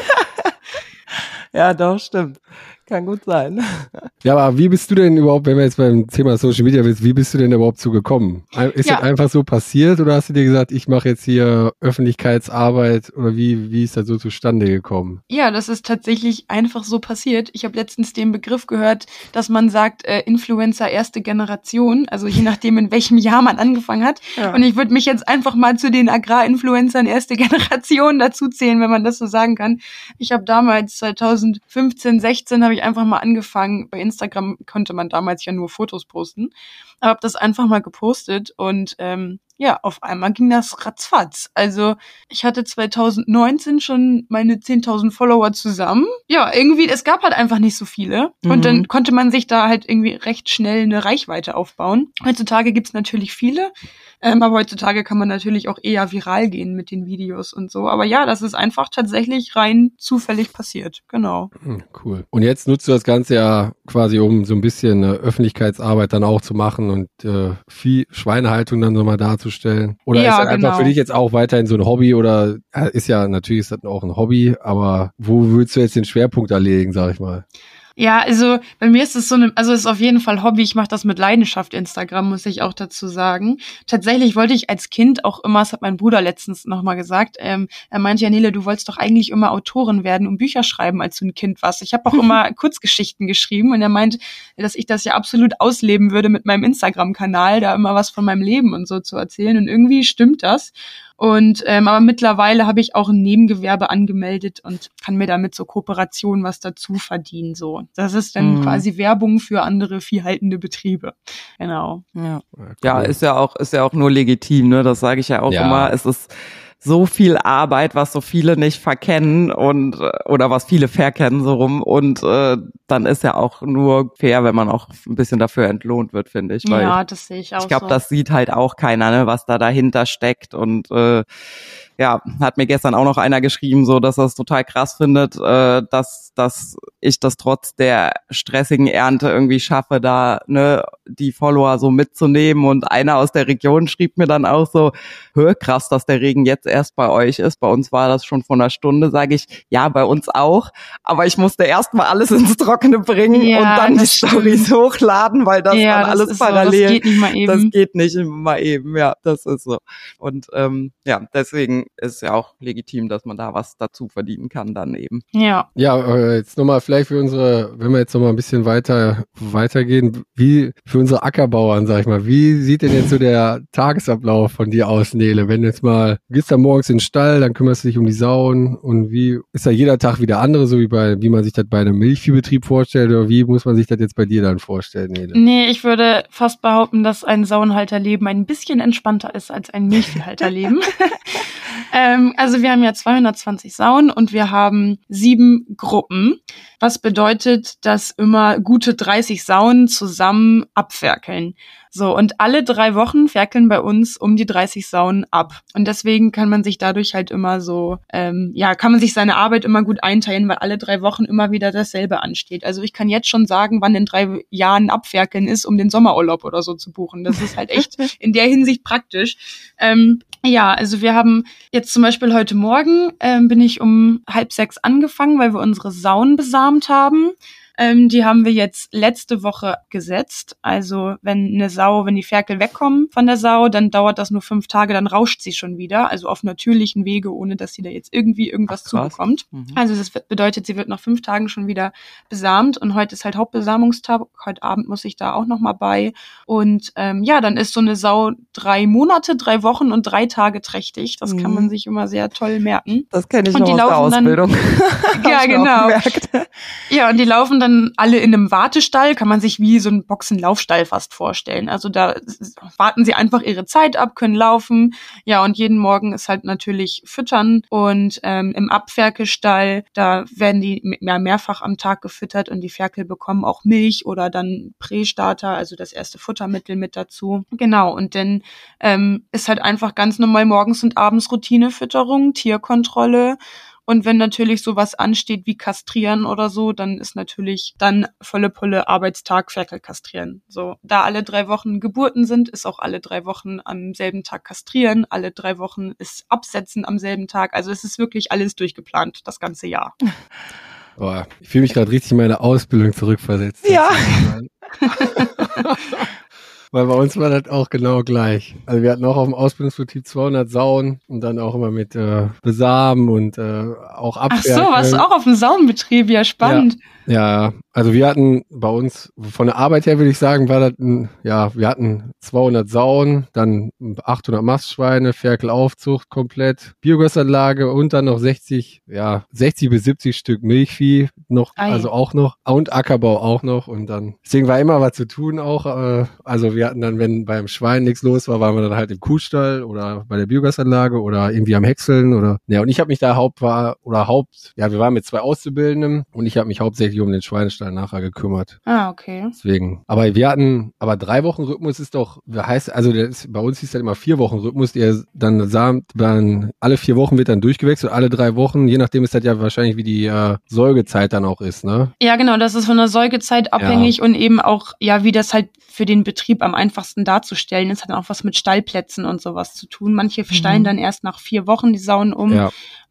Ja, doch, stimmt. Kann gut sein. Ja, aber wie bist du denn überhaupt, wenn wir jetzt beim Thema Social Media bist, wie bist du denn überhaupt zugekommen? Ist das einfach so passiert oder hast du dir gesagt, ich mache jetzt hier Öffentlichkeitsarbeit oder wie ist das so zustande gekommen? Ja, das ist tatsächlich einfach so passiert. Ich habe letztens den Begriff gehört, dass man sagt, Influencer erste Generation, also je nachdem, in welchem Jahr man angefangen hat. Ja. Und ich würde mich jetzt einfach mal zu den Agrarinfluencern erste Generation dazu zählen, wenn man das so sagen kann. Ich habe damals 2015, 16 habe ich einfach mal angefangen. Bei Instagram konnte man damals ja nur Fotos posten. Aber habe das einfach mal gepostet und auf einmal ging das ratzfatz. Also ich hatte 2019 schon meine 10.000 Follower zusammen. Ja, irgendwie, es gab halt einfach nicht so viele. Und dann konnte man sich da halt irgendwie recht schnell eine Reichweite aufbauen. Heutzutage gibt's natürlich viele. Aber heutzutage kann man natürlich auch eher viral gehen mit den Videos und so. Aber ja, das ist einfach tatsächlich rein zufällig passiert. Genau. Cool. Und jetzt nutzt du das Ganze ja quasi, um so ein bisschen Öffentlichkeitsarbeit dann auch zu machen und viel Schweinehaltung dann so mal darzustellen. Oder ist das einfach für dich jetzt auch weiterhin so ein Hobby oder natürlich ist das auch ein Hobby, aber wo würdest du jetzt den Schwerpunkt erlegen, sag ich mal? Ja, also bei mir ist es es ist auf jeden Fall Hobby. Ich mache das mit Leidenschaft, Instagram, muss ich auch dazu sagen. Tatsächlich wollte ich als Kind auch immer, das hat mein Bruder letztens nochmal gesagt, er meinte, ja, Nele, du wolltest doch eigentlich immer Autorin werden und Bücher schreiben, als du ein Kind warst. Ich habe auch immer Kurzgeschichten geschrieben und er meint, dass ich das ja absolut ausleben würde mit meinem Instagram-Kanal, da immer was von meinem Leben und so zu erzählen und irgendwie stimmt das. Und aber mittlerweile habe ich auch ein Nebengewerbe angemeldet und kann mir damit so Kooperationen was dazu verdienen. So, das ist dann quasi Werbung für andere viehhaltende Betriebe. Genau. Ja, ist ja auch nur legitim, ne? Das sage ich ja auch immer. Es ist so viel Arbeit, was so viele nicht verkennen oder was viele verkennen so rum, und dann ist ja auch nur fair, wenn man auch ein bisschen dafür entlohnt wird, finde ich. Weil das sehe ich auch so. Ich glaube, das sieht halt auch keiner, ne, was da dahinter steckt, und hat mir gestern auch noch einer geschrieben, so, dass er es total krass findet, dass ich das trotz der stressigen Ernte irgendwie schaffe, da die Follower so mitzunehmen. Und einer aus der Region schrieb mir dann auch so, krass, dass der Regen jetzt erst bei euch ist. Bei uns war das schon vor einer Stunde. Sage ich, ja, bei uns auch. Aber ich musste erst mal alles ins Trockene bringen und dann die Storys hochladen, weil das dann alles parallel. So, das geht nicht mal eben. Das geht nicht mal eben, ja, das ist so. Und deswegen ist ja auch legitim, dass man da was dazu verdienen kann dann eben. Ja, jetzt nochmal vielleicht für wenn wir jetzt nochmal ein bisschen weitergehen, wie für unsere Ackerbauern, sag ich mal, wie sieht denn jetzt so der Tagesablauf von dir aus, Nele? Wenn jetzt mal, du gehst da morgens in den Stall, dann kümmerst du dich um die Sauen, und wie ist da jeder Tag wieder andere, so wie man sich das bei einem Milchviehbetrieb vorstellt, oder wie muss man sich das jetzt bei dir dann vorstellen, Nele? Nee, ich würde fast behaupten, dass ein Sauenhalterleben ein bisschen entspannter ist als ein Milchviehhalterleben. Also wir haben ja 220 Sauen und wir haben 7 Gruppen, was bedeutet, dass immer gute 30 Sauen zusammen abferkeln. So, und alle 3 Wochen ferkeln bei uns um die 30 Sauen ab. Und deswegen kann man sich dadurch halt immer so, kann man sich seine Arbeit immer gut einteilen, weil alle 3 Wochen immer wieder dasselbe ansteht. Also ich kann jetzt schon sagen, wann in 3 Jahren Abferkeln ist, um den Sommerurlaub oder so zu buchen. Das ist halt echt in der Hinsicht praktisch. Also wir haben jetzt zum Beispiel heute Morgen bin ich um 5:30 angefangen, weil wir unsere Sauen besamt haben. Die haben wir jetzt letzte Woche gesetzt. Also wenn die Ferkel wegkommen von der Sau, dann dauert das nur 5 Tage, dann rauscht sie schon wieder. Also auf natürlichen Wege, ohne dass sie da jetzt irgendwie irgendwas zubekommt. Also das bedeutet, sie wird nach 5 Tagen schon wieder besamt. Und heute ist halt Hauptbesamungstag. Heute Abend muss ich da auch nochmal bei. Und dann ist so eine Sau 3 Monate, 3 Wochen und 3 Tage trächtig. Das kann man sich immer sehr toll merken. Das kenne ich noch aus der Ausbildung. Ja, genau. Ja, und die laufen dann alle in einem Wartestall, kann man sich wie so einen Boxenlaufstall fast vorstellen. Also da warten sie einfach ihre Zeit ab, können laufen. Ja, und jeden Morgen ist halt natürlich Füttern. Und im Abferkelstall, da werden die mehrfach am Tag gefüttert, und die Ferkel bekommen auch Milch oder dann Prästarter, also das erste Futtermittel mit dazu. Genau, und dann ist halt einfach ganz normal morgens und abends Routinefütterung, Tierkontrolle. Und wenn natürlich sowas ansteht wie Kastrieren oder so, dann ist natürlich dann volle Pulle Arbeitstag Ferkel kastrieren. So, da alle 3 Wochen Geburten sind, ist auch alle 3 Wochen am selben Tag kastrieren. Alle 3 Wochen ist Absetzen am selben Tag. Also es ist wirklich alles durchgeplant, das ganze Jahr. Boah, ich fühle mich gerade richtig in meine Ausbildung zurückversetzt. Ja. Weil bei uns war das auch genau gleich. Also wir hatten auch auf dem Ausbildungsbetrieb 200 Sauen und dann auch immer mit Besamen und auch Abferkeln. Ach so, warst du auch auf dem Sauenbetrieb? Ja, spannend. Ja, also wir hatten bei uns, von der Arbeit her würde ich sagen, war das wir hatten 200 Sauen, dann 800 Mastschweine, Ferkelaufzucht komplett, Biogasanlage und dann noch 60 bis 70 Stück Milchvieh noch, also auch noch, und Ackerbau auch noch, und dann, deswegen war immer was zu tun auch, also wir hatten dann, wenn beim Schwein nichts los war, waren wir dann halt im Kuhstall oder bei der Biogasanlage oder irgendwie am Häckseln und ich habe mich da wir waren mit 2 Auszubildenden und ich habe mich hauptsächlich um den Schweinestall nachher gekümmert. Ah, okay. Deswegen. Aber 3 Wochen Rhythmus ist doch, bei uns hieß das immer 4 Wochen Rhythmus, der dann alle 4 Wochen wird dann durchgewechselt, alle 3 Wochen, je nachdem ist das ja wahrscheinlich wie die Säugezeit dann auch ist, ne? Ja, genau, das ist von der Säugezeit abhängig und eben auch, wie das halt für den Betrieb am einfachsten darzustellen ist, hat dann auch was mit Stallplätzen und sowas zu tun. Manche stallen dann erst nach 4 Wochen die Sauen um. Ja.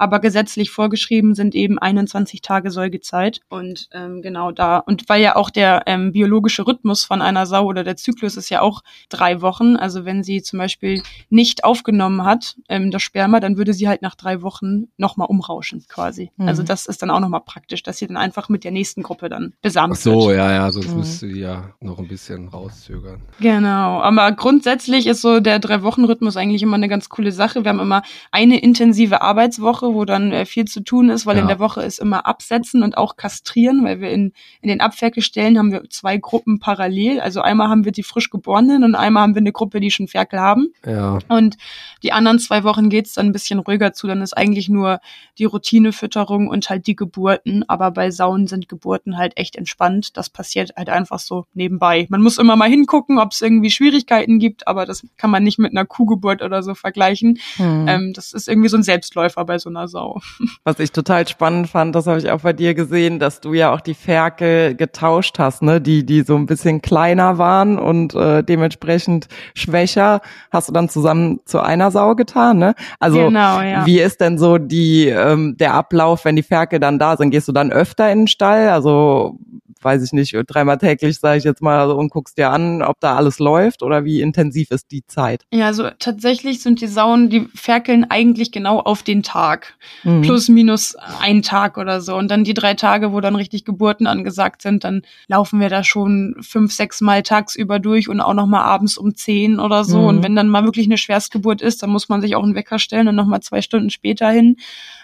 aber gesetzlich vorgeschrieben sind eben 21 Tage Säugezeit. Und genau da, und weil ja auch der biologische Rhythmus von einer Sau oder der Zyklus ist ja auch 3 Wochen, also wenn sie zum Beispiel nicht aufgenommen hat, das Sperma, dann würde sie halt nach 3 Wochen nochmal umrauschen quasi. Also das ist dann auch nochmal praktisch, dass sie dann einfach mit der nächsten Gruppe dann besamt wird. Ach so, ja, sonst müsste die ja noch ein bisschen rauszögern. Genau, aber grundsätzlich ist so der 3-Wochen-Rhythmus eigentlich immer eine ganz coole Sache. Wir haben immer eine intensive Arbeitswoche, wo dann viel zu tun ist, weil in der Woche ist immer Absetzen und auch Kastrieren, weil wir in den Abferkelstellen haben wir 2 Gruppen parallel. Also einmal haben wir die frisch Geborenen und einmal haben wir eine Gruppe, die schon Ferkel haben. Ja. Und die anderen 2 Wochen geht's dann ein bisschen ruhiger zu. Dann ist eigentlich nur die Routinefütterung und halt die Geburten. Aber bei Sauen sind Geburten halt echt entspannt. Das passiert halt einfach so nebenbei. Man muss immer mal hingucken, ob es irgendwie Schwierigkeiten gibt, aber das kann man nicht mit einer Kuhgeburt oder so vergleichen. Das ist irgendwie so ein Selbstläufer bei so einer Sau. Was ich total spannend fand, das habe ich auch bei dir gesehen, dass du ja auch die Ferkel getauscht hast, ne? Die so ein bisschen kleiner waren und dementsprechend schwächer, hast du dann zusammen zu einer Sau getan, ne? Also genau, ja. Wie ist denn so der Ablauf, wenn die Ferkel dann da sind? Gehst du dann öfter in den Stall? Also weiß ich nicht, 3-mal täglich, sage ich jetzt mal, und guckst dir an, ob da alles läuft, oder wie intensiv ist die Zeit? Ja, also tatsächlich sind die Sauen, die ferkeln eigentlich genau auf den Tag. Plus, minus 1 Tag oder so. Und dann die 3 Tage, wo dann richtig Geburten angesagt sind, dann laufen wir da schon 5-6 Mal tagsüber durch und auch nochmal abends um 10 oder so. Und wenn dann mal wirklich eine Schwerstgeburt ist, dann muss man sich auch einen Wecker stellen und nochmal 2 Stunden später hin.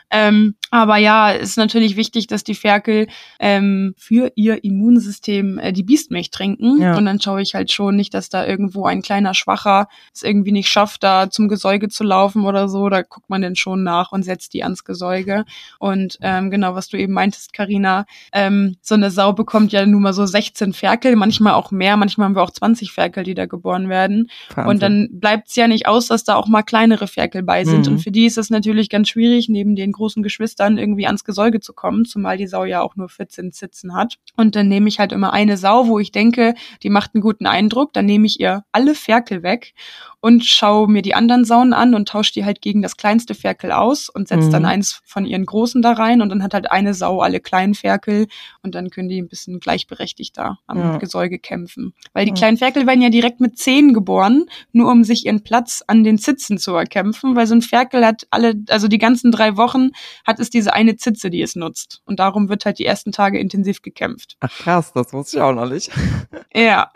Aber ja, ist natürlich wichtig, dass die Ferkel für ihr Immunsystem die Biestmilch trinken. Ja. Und dann schaue ich halt schon nicht, dass da irgendwo ein kleiner Schwacher es irgendwie nicht schafft, da zum Gesäuge zu laufen oder so. Da guckt man dann schon nach und setzt die ans Gesäuge. Und genau, was du eben meintest, Carina, so eine Sau bekommt ja nun mal so 16 Ferkel, manchmal auch mehr, manchmal haben wir auch 20 Ferkel, die da geboren werden. Wahnsinn. Und dann bleibt es ja nicht aus, dass da auch mal kleinere Ferkel bei sind. Und für die ist es natürlich ganz schwierig, neben den großen Geschwistern irgendwie ans Gesäuge zu kommen, zumal die Sau ja auch nur 14 Zitzen hat. Und dann nehme ich halt immer eine Sau, wo ich denke, die macht einen guten Eindruck, dann nehme ich ihr alle Ferkel weg und schaue mir die anderen Sauen an und tausche die halt gegen das kleinste Ferkel aus und setze dann eins von ihren großen da rein und dann hat halt eine Sau alle kleinen Ferkel und dann können die ein bisschen gleichberechtigter am Gesäuge kämpfen. Weil die kleinen Ferkel werden ja direkt mit 10 geboren, nur um sich ihren Platz an den Zitzen zu erkämpfen, weil so ein Ferkel hat also die ganzen 3 Wochen hat es diese eine Zitze, die es nutzt. Und darum wird halt die ersten Tage intensiv gekämpft. Ach krass, das wusste ich auch noch nicht. Ja.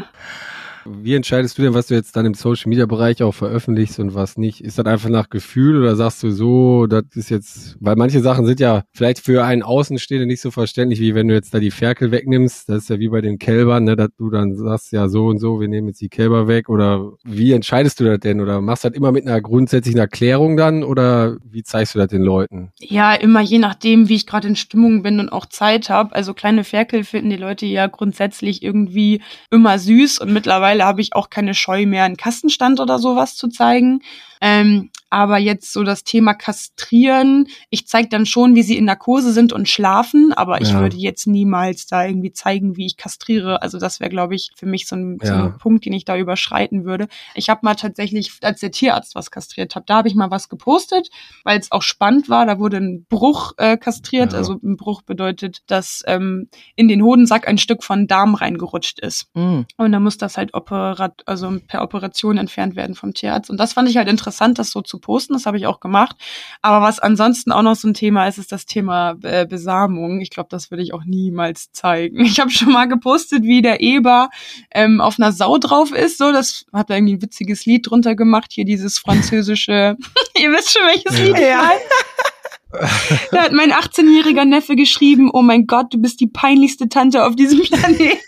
Wie entscheidest du denn, was du jetzt dann im Social-Media-Bereich auch veröffentlichst und was nicht? Ist das einfach nach Gefühl oder sagst du so, das ist jetzt, weil manche Sachen sind ja vielleicht für einen Außenstehenden nicht so verständlich, wie wenn du jetzt da die Ferkel wegnimmst, das ist ja wie bei den Kälbern, ne, dass du dann sagst, ja so und so, wir nehmen jetzt die Kälber weg, oder wie entscheidest du das denn, oder machst du das immer mit einer grundsätzlichen Erklärung dann, oder wie zeigst du das den Leuten? Ja, immer je nachdem, wie ich gerade in Stimmung bin und auch Zeit habe. Also kleine Ferkel finden die Leute ja grundsätzlich irgendwie immer süß und mittlerweile habe ich auch keine Scheu mehr, einen Kastenstand oder sowas zu zeigen. Aber jetzt so das Thema Kastrieren, ich zeige dann schon, wie sie in Narkose sind und schlafen, aber ich würde jetzt niemals da irgendwie zeigen, wie ich kastriere. Also das wäre, glaube ich, für mich so ein Punkt, den ich da überschreiten würde. Ich habe mal tatsächlich, als der Tierarzt was kastriert hat, da habe ich mal was gepostet, weil es auch spannend war. Da wurde ein Bruch kastriert. Ja. Also ein Bruch bedeutet, dass in den Hodensack ein Stück von Darm reingerutscht ist. Und dann muss das halt per Operation entfernt werden vom Tierarzt. Und das fand ich halt interessant, das so zu posten. Das habe ich auch gemacht. Aber was ansonsten auch noch so ein Thema ist, ist das Thema Besamung. Ich glaube, das würde ich auch niemals zeigen. Ich habe schon mal gepostet, wie der Eber auf einer Sau drauf ist. So, das hat da irgendwie ein witziges Lied drunter gemacht. Hier dieses französische, ihr wisst schon, welches Lied ich meine. Da hat mein 18-jähriger Neffe geschrieben, oh mein Gott, du bist die peinlichste Tante auf diesem Planeten.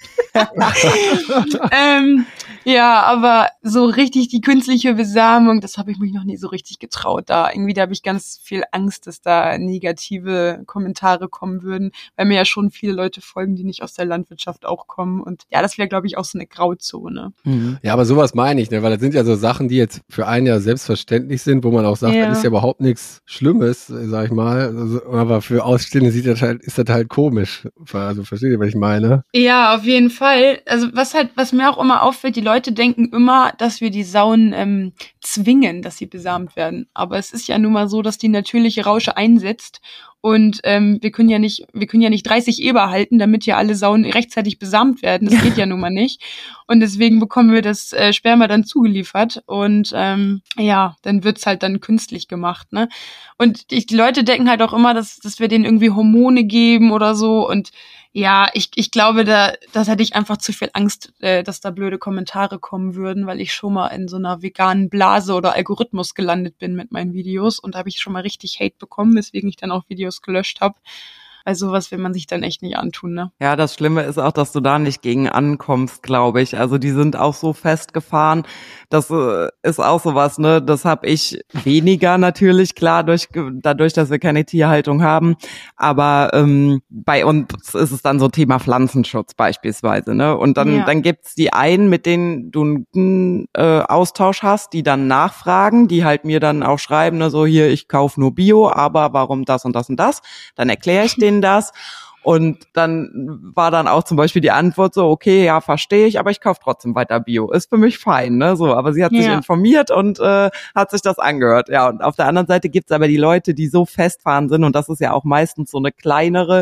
Ja, aber so richtig die künstliche Besamung, das habe ich mich noch nie so richtig getraut. Da habe ich ganz viel Angst, dass da negative Kommentare kommen würden, weil mir ja schon viele Leute folgen, die nicht aus der Landwirtschaft auch kommen. Und ja, das wäre, glaube ich, auch so eine Grauzone. Ja, aber sowas meine ich, ne? Weil das sind ja so Sachen, die jetzt für einen ja selbstverständlich sind, wo man auch sagt, das ist ja überhaupt nichts Schlimmes, sag ich mal. Also, aber für Ausstehende ist das halt komisch. Also versteht ihr, was ich meine? Ja, auf jeden Fall. Also was mir auch immer auffällt, die Leute denken immer, dass wir die Sauen zwingen, dass sie besamt werden. Aber es ist ja nun mal so, dass die natürliche Rausche einsetzt. Und wir können ja nicht 30 Eber halten, damit ja alle Sauen rechtzeitig besamt werden. Das geht ja nun mal nicht. Und deswegen bekommen wir das Sperma dann zugeliefert. Und dann wird's halt dann künstlich gemacht, ne? Und die Leute denken halt auch immer, dass wir denen irgendwie Hormone geben oder so. Und ja, ich glaube, das hatte ich einfach zu viel Angst, dass da blöde Kommentare kommen würden, weil ich schon mal in so einer veganen Blase oder Algorithmus gelandet bin mit meinen Videos. Und da habe ich schon mal richtig Hate bekommen, weswegen ich dann auch Videos gelöscht habe. Also sowas will man sich dann echt nicht antun, ne? Ja, das Schlimme ist auch, dass du da nicht gegen ankommst, glaube ich. Also die sind auch so festgefahren. Das ist auch sowas, ne? Das habe ich weniger natürlich, klar, dadurch, dass wir keine Tierhaltung haben. Aber bei uns ist es dann so Thema Pflanzenschutz beispielsweise, ne? Und dann gibt's die einen, mit denen du einen Austausch hast, die dann nachfragen, die halt mir dann auch schreiben, ne, so hier, ich kaufe nur Bio, aber warum das und das und das? Dann erkläre ich denen das. Und dann war dann auch zum Beispiel die Antwort so, okay, ja, verstehe ich, aber ich kaufe trotzdem weiter Bio. Ist für mich fein, ne? So, aber sie hat sich informiert und hat sich das angehört. Ja, und auf der anderen Seite gibt's aber die Leute, die so festfahren sind, und das ist ja auch meistens so eine kleinere,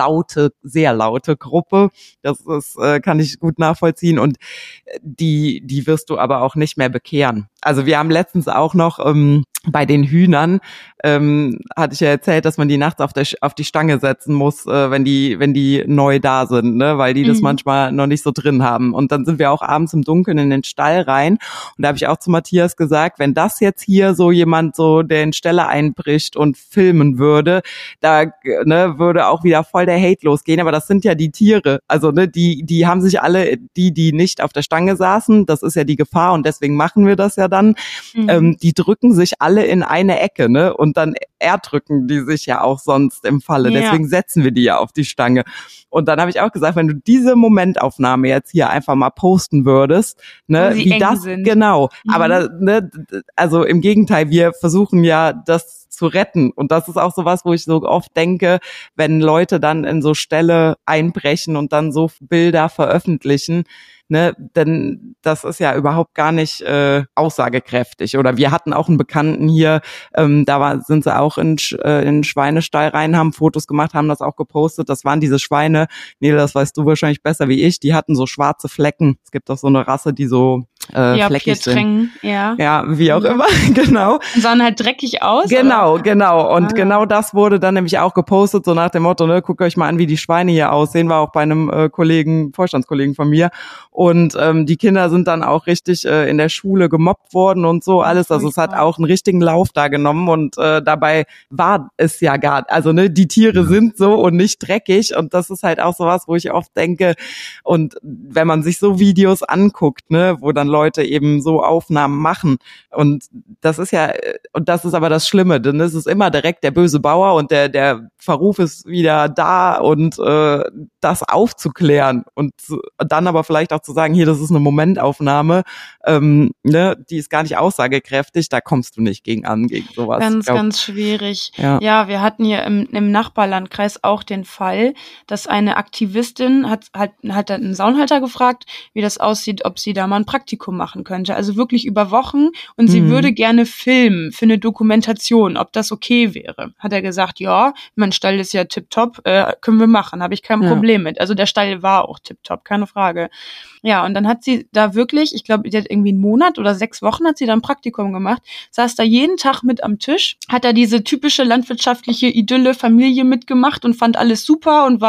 sehr laute Gruppe. Das ist, kann ich gut nachvollziehen. Und die wirst du aber auch nicht mehr bekehren. Also wir haben letztens auch noch bei den Hühnern, hatte ich ja erzählt, dass man die nachts auf die Stange setzen muss, wenn die neu da sind, ne, weil die das manchmal noch nicht so drin haben. Und dann sind wir auch abends im Dunkeln in den Stall rein. Und da habe ich auch zu Matthias gesagt, wenn das jetzt hier so jemand so, der in Ställe einbricht und filmen würde, da würde auch wieder voll der Hate losgehen. Aber das sind ja die Tiere. Also ne, die haben sich alle, die nicht auf der Stange saßen, das ist ja die Gefahr und deswegen machen wir das ja dann. Die drücken sich alle in eine Ecke, ne? Und dann erdrücken die sich ja auch sonst im Falle. Ja. Deswegen setzen wir die ja auf die Stange. Und dann habe ich auch gesagt, wenn du diese Momentaufnahme jetzt hier einfach mal posten würdest, ne, wie das sind. Genau. Aber also im Gegenteil, wir versuchen ja das zu retten. Und das ist auch sowas, wo ich so oft denke, wenn Leute dann in so Ställe einbrechen und dann so Bilder veröffentlichen, ne, denn das ist ja überhaupt gar nicht aussagekräftig. Oder wir hatten auch einen Bekannten hier, sind sie auch in Schweinestall rein, haben Fotos gemacht, haben das auch gepostet. Das waren diese Schweine, Nele, das weißt du wahrscheinlich besser wie ich, die hatten so schwarze Flecken. Es gibt auch so eine Rasse, die so fleckig sind. Ja, wie auch immer, genau. Und sahen halt dreckig aus. Genau. Und genau das wurde dann nämlich auch gepostet, so nach dem Motto, ne, guckt euch mal an, wie die Schweine hier aussehen, war auch bei einem Vorstandskollegen von mir. Und die Kinder sind dann auch richtig in der Schule gemobbt worden und so alles. Also es hat auch einen richtigen Lauf da genommen und dabei war es ja gar, also ne, die Tiere sind so und nicht dreckig und das ist halt auch sowas, wo ich oft denke, und wenn man sich so Videos anguckt, ne, wo dann Leute eben so Aufnahmen machen und das ist aber das Schlimme, denn es ist immer direkt der böse Bauer und der Verruf ist wieder da und das aufzuklären und dann aber vielleicht auch zu sagen, hier, das ist eine Momentaufnahme, ne, die ist gar nicht aussagekräftig, da kommst du nicht gegen sowas. Ganz schwierig. Ja, wir hatten hier im Nachbarlandkreis auch den Fall, dass eine Aktivistin hat einen Saunhalter gefragt, wie das aussieht, ob sie da mal ein Praktikum machen könnte. Also wirklich über Wochen und sie würde gerne filmen für eine Dokumentation, ob das okay wäre. Hat er gesagt, ja, mein Stall ist ja tipptopp, können wir machen, habe ich kein Problem mit. Also der Stall war auch tipptopp, keine Frage. Ja, und dann hat sie da wirklich, ich glaube, die hat irgendwie einen Monat oder 6 Wochen hat sie da ein Praktikum gemacht, saß da jeden Tag mit am Tisch, hat da diese typische landwirtschaftliche Idylle, Familie mitgemacht und fand alles super und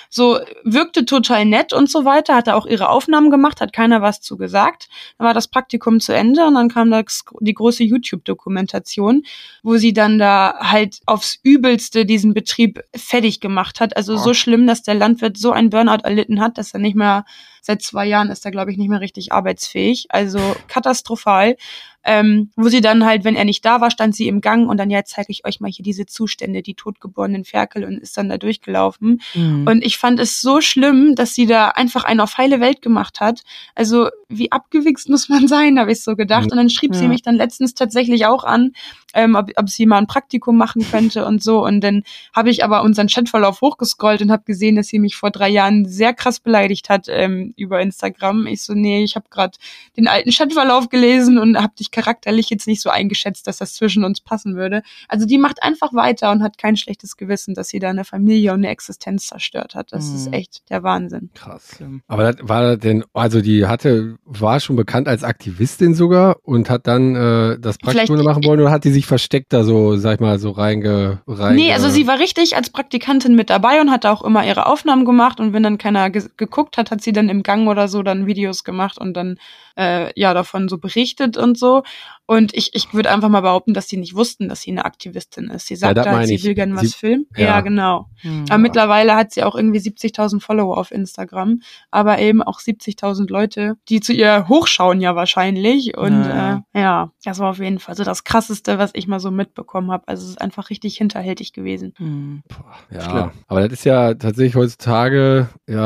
wirkte total nett und so weiter, hat da auch ihre Aufnahmen gemacht, hat keiner was zu gesagt. Dann war das Praktikum zu Ende und dann kam die große YouTube-Dokumentation, wo sie dann da halt aufs Übelste diesen Betrieb fertig gemacht hat. Also so schlimm, dass der Landwirt so einen Burnout erlitten hat, dass er nicht mehr, seit 2 Jahren ist er, glaube ich, nicht mehr richtig arbeitsfähig. Also katastrophal. Wo sie dann halt, wenn er nicht da war, stand sie im Gang und dann, ja, zeige ich euch mal hier diese Zustände, die totgeborenen Ferkel, und ist dann da durchgelaufen. Und ich fand es so schlimm, dass sie da einfach einen auf heile Welt gemacht hat. Also wie abgewichst muss man sein, habe ich so gedacht. Und dann schrieb sie mich dann letztens tatsächlich auch an, ob sie mal ein Praktikum machen könnte und so. Und dann habe ich aber unseren Chatverlauf hochgescrollt und habe gesehen, dass sie mich vor 3 Jahren sehr krass beleidigt hat, über Instagram. Ich so, nee, ich habe gerade den alten Chatverlauf gelesen und habe dich charakterlich jetzt nicht so eingeschätzt, dass das zwischen uns passen würde. Also die macht einfach weiter und hat kein schlechtes Gewissen, dass sie da eine Familie und eine Existenz zerstört hat. Das ist echt der Wahnsinn. Krass. Aber das war denn, also die war schon bekannt als Aktivistin sogar und hat dann das Praktikum machen wollen oder hat die sich versteckt da so, sag ich mal, so Nee, also sie war richtig als Praktikantin mit dabei und hat auch immer ihre Aufnahmen gemacht und wenn dann keiner geguckt hat, hat sie dann im Gang oder so dann Videos gemacht und dann davon so berichtet und so. Und ich würde einfach mal behaupten, dass die nicht wussten, dass sie eine Aktivistin ist. Sie sagt halt, sie will gerne was filmen. Ja, genau. Aber mittlerweile hat sie auch irgendwie 70.000 Follower auf Instagram, aber eben auch 70.000 Leute, die zu ihr hochschauen ja wahrscheinlich. Und das war auf jeden Fall so das Krasseste, was ich mal so mitbekommen habe. Also es ist einfach richtig hinterhältig gewesen. Ja, aber das ist ja tatsächlich heutzutage,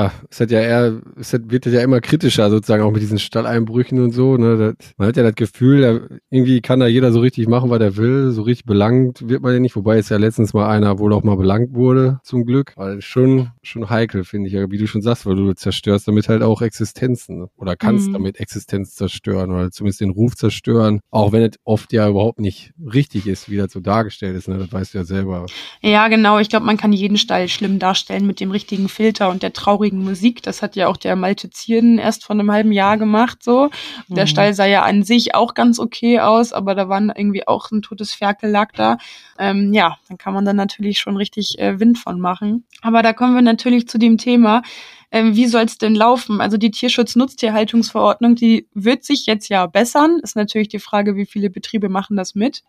wird ja immer kritischer sozusagen auch mit diesen Stalleinbrüchen und so. Ne? Man hat ja das Gefühl, irgendwie kann da jeder so richtig machen, was er will. So richtig belangt wird man ja nicht. Wobei es ja letztens mal einer wohl auch mal belangt wurde, zum Glück. Aber das ist schon heikel, finde ich. Ja, wie du schon sagst, weil du zerstörst damit halt auch Existenzen. Ne? Oder kannst damit Existenz zerstören oder zumindest den Ruf zerstören. Auch wenn es oft ja überhaupt nicht richtig ist, wie das so dargestellt ist. Ne? Das weißt du ja selber. Ja, genau. Ich glaube, man kann jeden Stall schlimm darstellen mit dem richtigen Filter und der traurigen Musik. Das hat ja auch der Malte Zierden erst vor einem halben Jahr gemacht, so. Der Stall sah ja an sich auch ganz okay aus, aber da waren irgendwie auch ein totes Ferkel lag da. Dann kann man dann natürlich schon richtig Wind von machen. Aber da kommen wir natürlich zu dem Thema, wie soll es denn laufen? Also die Tierschutz-Nutztierhaltungsverordnung, die wird sich jetzt ja bessern. Ist natürlich die Frage, wie viele Betriebe machen das mit.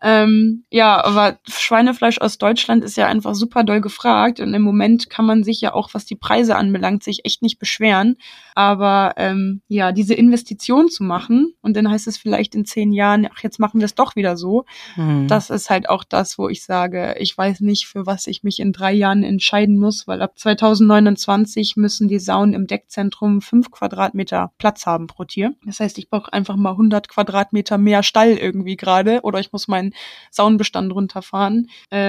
Aber Schweinefleisch aus Deutschland ist ja einfach super doll gefragt. Und im Moment kann man sich ja auch, was die Preise anbelangt, sich echt nicht beschweren. Aber diese Investition zu machen und dann heißt es vielleicht in 10 Jahren, ach, jetzt machen wir es doch wieder so. Das ist halt auch das, wo ich sage, ich weiß nicht, für was ich mich in 3 Jahren entscheiden muss, weil ab 2029 müssen die Saunen im Deckzentrum 5 Quadratmeter Platz haben pro Tier. Das heißt, ich brauche einfach mal 100 Quadratmeter mehr Stall irgendwie gerade oder ich muss meinen Saunenbestand runterfahren.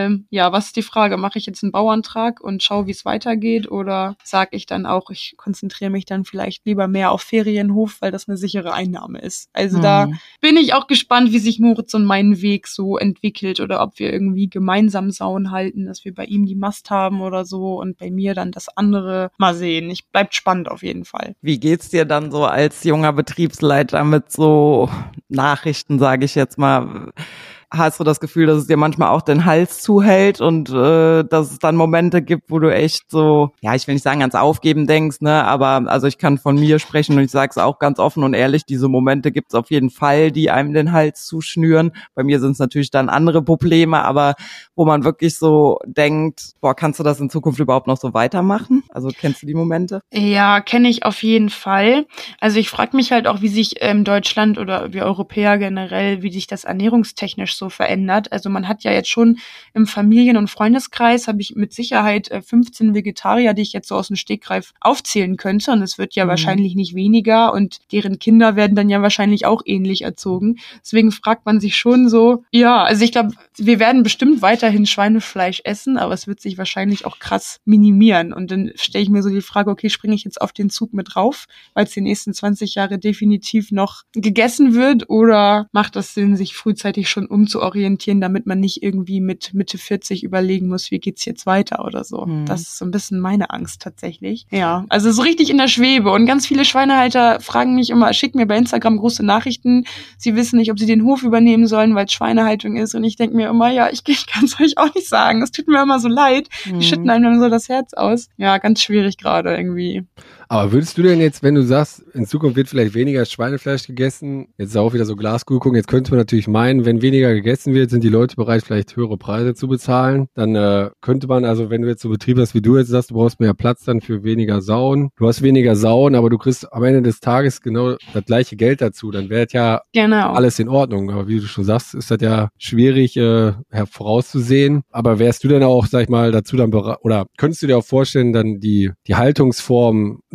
Was ist die Frage? Mache ich jetzt einen Bauantrag und schaue, wie es weitergeht oder sage ich dann auch, ich konzentriere mich dann vielleicht lieber mehr auf Ferienhof, weil das eine sichere Einnahme ist. Also da bin ich auch gespannt, wie sich Moritz und mein Weg so entwickelt oder ob wir irgendwie gemeinsam Sauen halten, dass wir bei ihm die Mast haben oder so und bei mir dann das andere. Mal sehen. Bleibt spannend auf jeden Fall. Wie geht's dir dann so als junger Betriebsleiter mit so Nachrichten, sage ich jetzt mal? Hast du das Gefühl, dass es dir manchmal auch den Hals zuhält und dass es dann Momente gibt, wo du echt so, ja, ich will nicht sagen ans Aufgeben denkst, ne, aber also ich kann von mir sprechen und ich sage es auch ganz offen und ehrlich, diese Momente gibt's auf jeden Fall, die einem den Hals zuschnüren. Bei mir sind es natürlich dann andere Probleme, aber wo man wirklich so denkt, kannst du das in Zukunft überhaupt noch so weitermachen? Also kennst du die Momente? Ja, kenne ich auf jeden Fall. Also ich frage mich halt auch, wie sich Deutschland oder wir Europäer generell, wie sich das ernährungstechnisch so verändert. Also man hat ja jetzt schon im Familien- und Freundeskreis, habe ich mit Sicherheit 15 Vegetarier, die ich jetzt so aus dem Stegreif aufzählen könnte. Und es wird ja wahrscheinlich nicht weniger und deren Kinder werden dann ja wahrscheinlich auch ähnlich erzogen. Deswegen fragt man sich schon so, ja, also ich glaube, wir werden bestimmt weiterhin Schweinefleisch essen, aber es wird sich wahrscheinlich auch krass minimieren. Und dann stelle ich mir so die Frage, okay, springe ich jetzt auf den Zug mit drauf, weil es die nächsten 20 Jahre definitiv noch gegessen wird oder macht das Sinn, sich frühzeitig schon umzuorientieren, damit man nicht irgendwie mit Mitte 40 überlegen muss, wie geht's jetzt weiter oder so. Das ist so ein bisschen meine Angst tatsächlich. Ja, also so richtig in der Schwebe und ganz viele Schweinehalter fragen mich immer, schicken mir bei Instagram große Nachrichten, sie wissen nicht, ob sie den Hof übernehmen sollen, weil es Schweinehaltung ist und ich denke mir immer, ja, ich kann es euch auch nicht sagen, es tut mir immer so leid, die schütten einem dann so das Herz aus. Ja, ganz schwierig gerade irgendwie. Aber würdest du denn jetzt, wenn du sagst, in Zukunft wird vielleicht weniger Schweinefleisch gegessen, jetzt ist auch wieder so Glaskugel gucken, jetzt könnte man natürlich meinen, wenn weniger gegessen wird, sind die Leute bereit, vielleicht höhere Preise zu bezahlen. Dann könnte man, also wenn du jetzt so Betrieb hast, wie du jetzt sagst, du brauchst mehr Platz dann für weniger Sauen. Du hast weniger Sauen, aber du kriegst am Ende des Tages genau das gleiche Geld dazu. Dann wäre ja alles in Ordnung. Aber wie du schon sagst, ist das ja schwierig vorauszusehen. Aber wärst du denn auch, sag ich mal, dazu dann bereit, oder könntest du dir auch vorstellen, dann die Haltungsform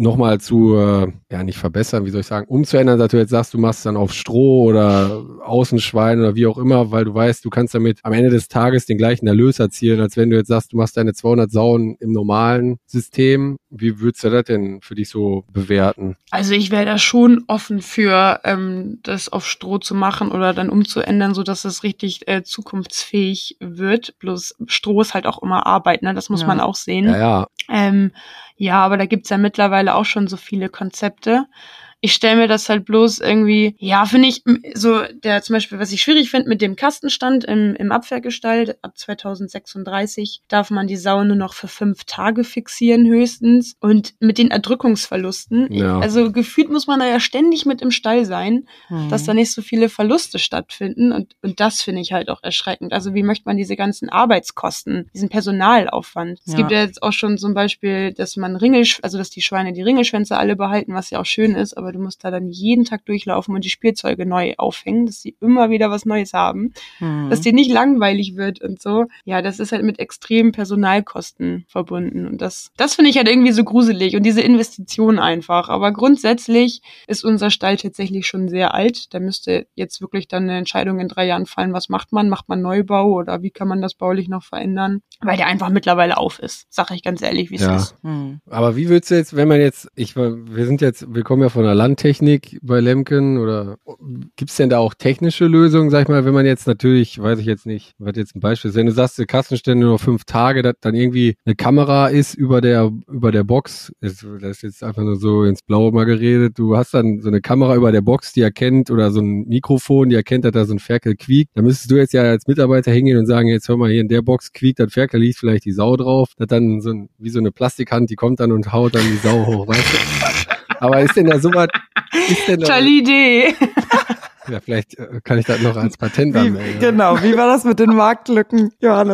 nochmal zu, nicht verbessern, wie soll ich sagen, umzuändern, dass du jetzt sagst, du machst dann auf Stroh oder Außenschwein oder wie auch immer, weil du weißt, du kannst damit am Ende des Tages den gleichen Erlös erzielen, als wenn du jetzt sagst, du machst deine 200 Sauen im normalen System. Wie würdest du das denn für dich so bewerten? Also ich wäre da schon offen für, das auf Stroh zu machen oder dann umzuändern, so dass es richtig zukunftsfähig wird. Bloß Stroh ist halt auch immer Arbeit, ne? Das muss man auch sehen. Ja. Ja, aber da gibt's ja mittlerweile auch schon so viele Konzepte. Ich stelle mir das halt bloß irgendwie, finde ich, so zum Beispiel, was ich schwierig finde mit dem Kastenstand im Abwehrgestall, ab 2036 darf man die Sau nur noch für 5 Tage fixieren höchstens. Und mit den Erdrückungsverlusten, also gefühlt muss man da ja ständig mit im Stall sein, dass da nicht so viele Verluste stattfinden. Und das finde ich halt auch erschreckend. Also wie möchte man diese ganzen Arbeitskosten, diesen Personalaufwand? Es gibt ja jetzt auch schon zum Beispiel, dass dass die Schweine die Ringelschwänze alle behalten, was ja auch schön ist, aber du musst da dann jeden Tag durchlaufen und die Spielzeuge neu aufhängen, dass sie immer wieder was Neues haben, dass dir nicht langweilig wird und so. Ja, das ist halt mit extremen Personalkosten verbunden und das finde ich halt irgendwie so gruselig und diese Investition einfach. Aber grundsätzlich ist unser Stall tatsächlich schon sehr alt. Da müsste jetzt wirklich dann eine Entscheidung in 3 Jahren fallen, was macht man? Macht man Neubau oder wie kann man das baulich noch verändern? Weil der einfach mittlerweile auf ist, sag ich ganz ehrlich, wie es ist. Aber wie würdest du jetzt, wenn man jetzt, wir kommen ja von der Landtechnik bei Lemken oder gibt's denn da auch technische Lösungen, sag ich mal, wenn man jetzt natürlich, weiß ich jetzt nicht, was jetzt ein Beispiel ist, wenn du sagst, die Kastenstände nur 5 Tage, dass dann irgendwie eine Kamera ist über der Box, das ist jetzt einfach nur so ins Blaue mal geredet, du hast dann so eine Kamera über der Box, die erkennt, oder so ein Mikrofon, die erkennt, dass da so ein Ferkel quiekt, dann müsstest du jetzt ja als Mitarbeiter hingehen und sagen, jetzt hör mal, hier in der Box quiekt das Ferkel, liegt vielleicht die Sau drauf, das dann wie so eine Plastikhand, die kommt dann und haut dann die Sau hoch, weißt du? Aber ist denn da sowas? Tolle Idee. Ja, vielleicht kann ich das noch als Patent anmelden. Genau, wie war das mit den Marktlücken, Johannes?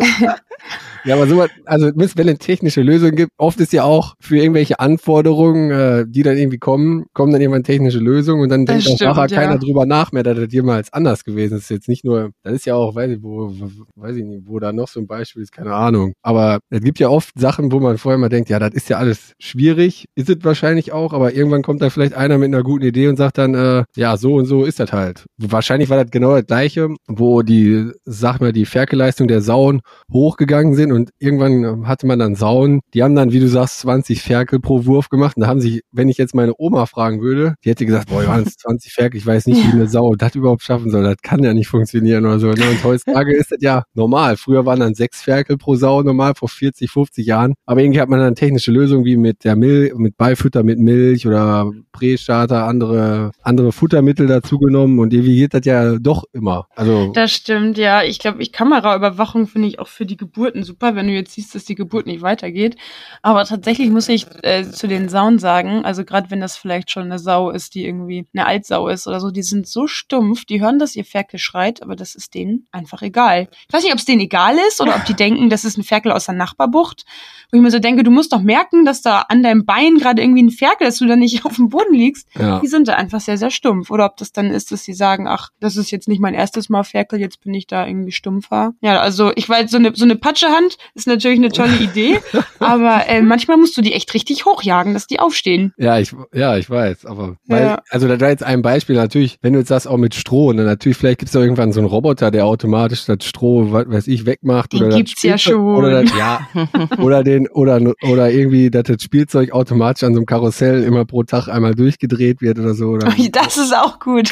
Ja, aber sowas, also wenn es eine technische Lösung gibt, oft ist ja auch für irgendwelche Anforderungen, die dann irgendwie kommen dann irgendwann technische Lösungen und dann denkt auch nachher keiner drüber nach mehr, dass das jemals anders gewesen ist. Das ist jetzt nicht nur, das ist ja auch, weiß ich nicht, wo da noch so ein Beispiel ist, keine Ahnung. Aber es gibt ja oft Sachen, wo man vorher mal denkt, ja, das ist ja alles schwierig, ist es wahrscheinlich auch, aber irgendwann kommt da vielleicht einer mit einer guten Idee und sagt dann, ja, so und so ist das halt. Wahrscheinlich war das genau das Gleiche, wo die Ferkelleistung der Sauen hochgegangen sind und irgendwann hatte man dann Sauen, die haben dann, wie du sagst, 20 Ferkel pro Wurf gemacht und da haben sich, wenn ich jetzt meine Oma fragen würde, die hätte gesagt, boah, Johannes, 20 Ferkel, ich weiß nicht, wie eine Sau das überhaupt schaffen soll, das kann ja nicht funktionieren oder so. Und heutzutage ist das ja normal. Früher waren dann 6 Ferkel pro Sau normal, vor 40, 50 Jahren, aber irgendwie hat man dann technische Lösungen wie mit Beifutter mit Milch oder Prästarter, andere Futtermittel dazu genommen und irgendwie geht das ja doch immer. Also das stimmt, ja. Ich glaube, Kameraüberwachung finde ich auch für die Geburten super, wenn du jetzt siehst, dass die Geburt nicht weitergeht. Aber tatsächlich muss ich zu den Sauen sagen, also gerade wenn das vielleicht schon eine Sau ist, die irgendwie eine Altsau ist oder so, die sind so stumpf, die hören, dass ihr Ferkel schreit, aber das ist denen einfach egal. Ich weiß nicht, ob es denen egal ist oder ob die denken, das ist ein Ferkel aus der Nachbarbucht, wo ich mir so denke, du musst doch merken, dass da an deinem Bein gerade irgendwie ein Ferkel, dass du da nicht auf dem Boden liegst. Ja. Die sind da einfach sehr, sehr stumpf. Oder ob das dann ist, dass sie sagen, ach, das ist jetzt nicht mein erstes Mal Ferkel, jetzt bin ich da irgendwie stumpfer. Ja, also ich weiß, so eine Patschehand ist natürlich eine tolle Idee, aber manchmal musst du die echt richtig hochjagen, dass die aufstehen. Ja, ich weiß, aber also da war jetzt ein Beispiel natürlich, wenn du jetzt sagst, auch mit Stroh, ne, natürlich vielleicht gibt es ja irgendwann so einen Roboter, der automatisch das Stroh, was weiß ich, wegmacht. Den oder gibt's ja schon. Oder irgendwie, dass das Spielzeug automatisch an so einem Karussell immer pro Tag einmal durchgedreht wird oder so. Oder das ist auch gut.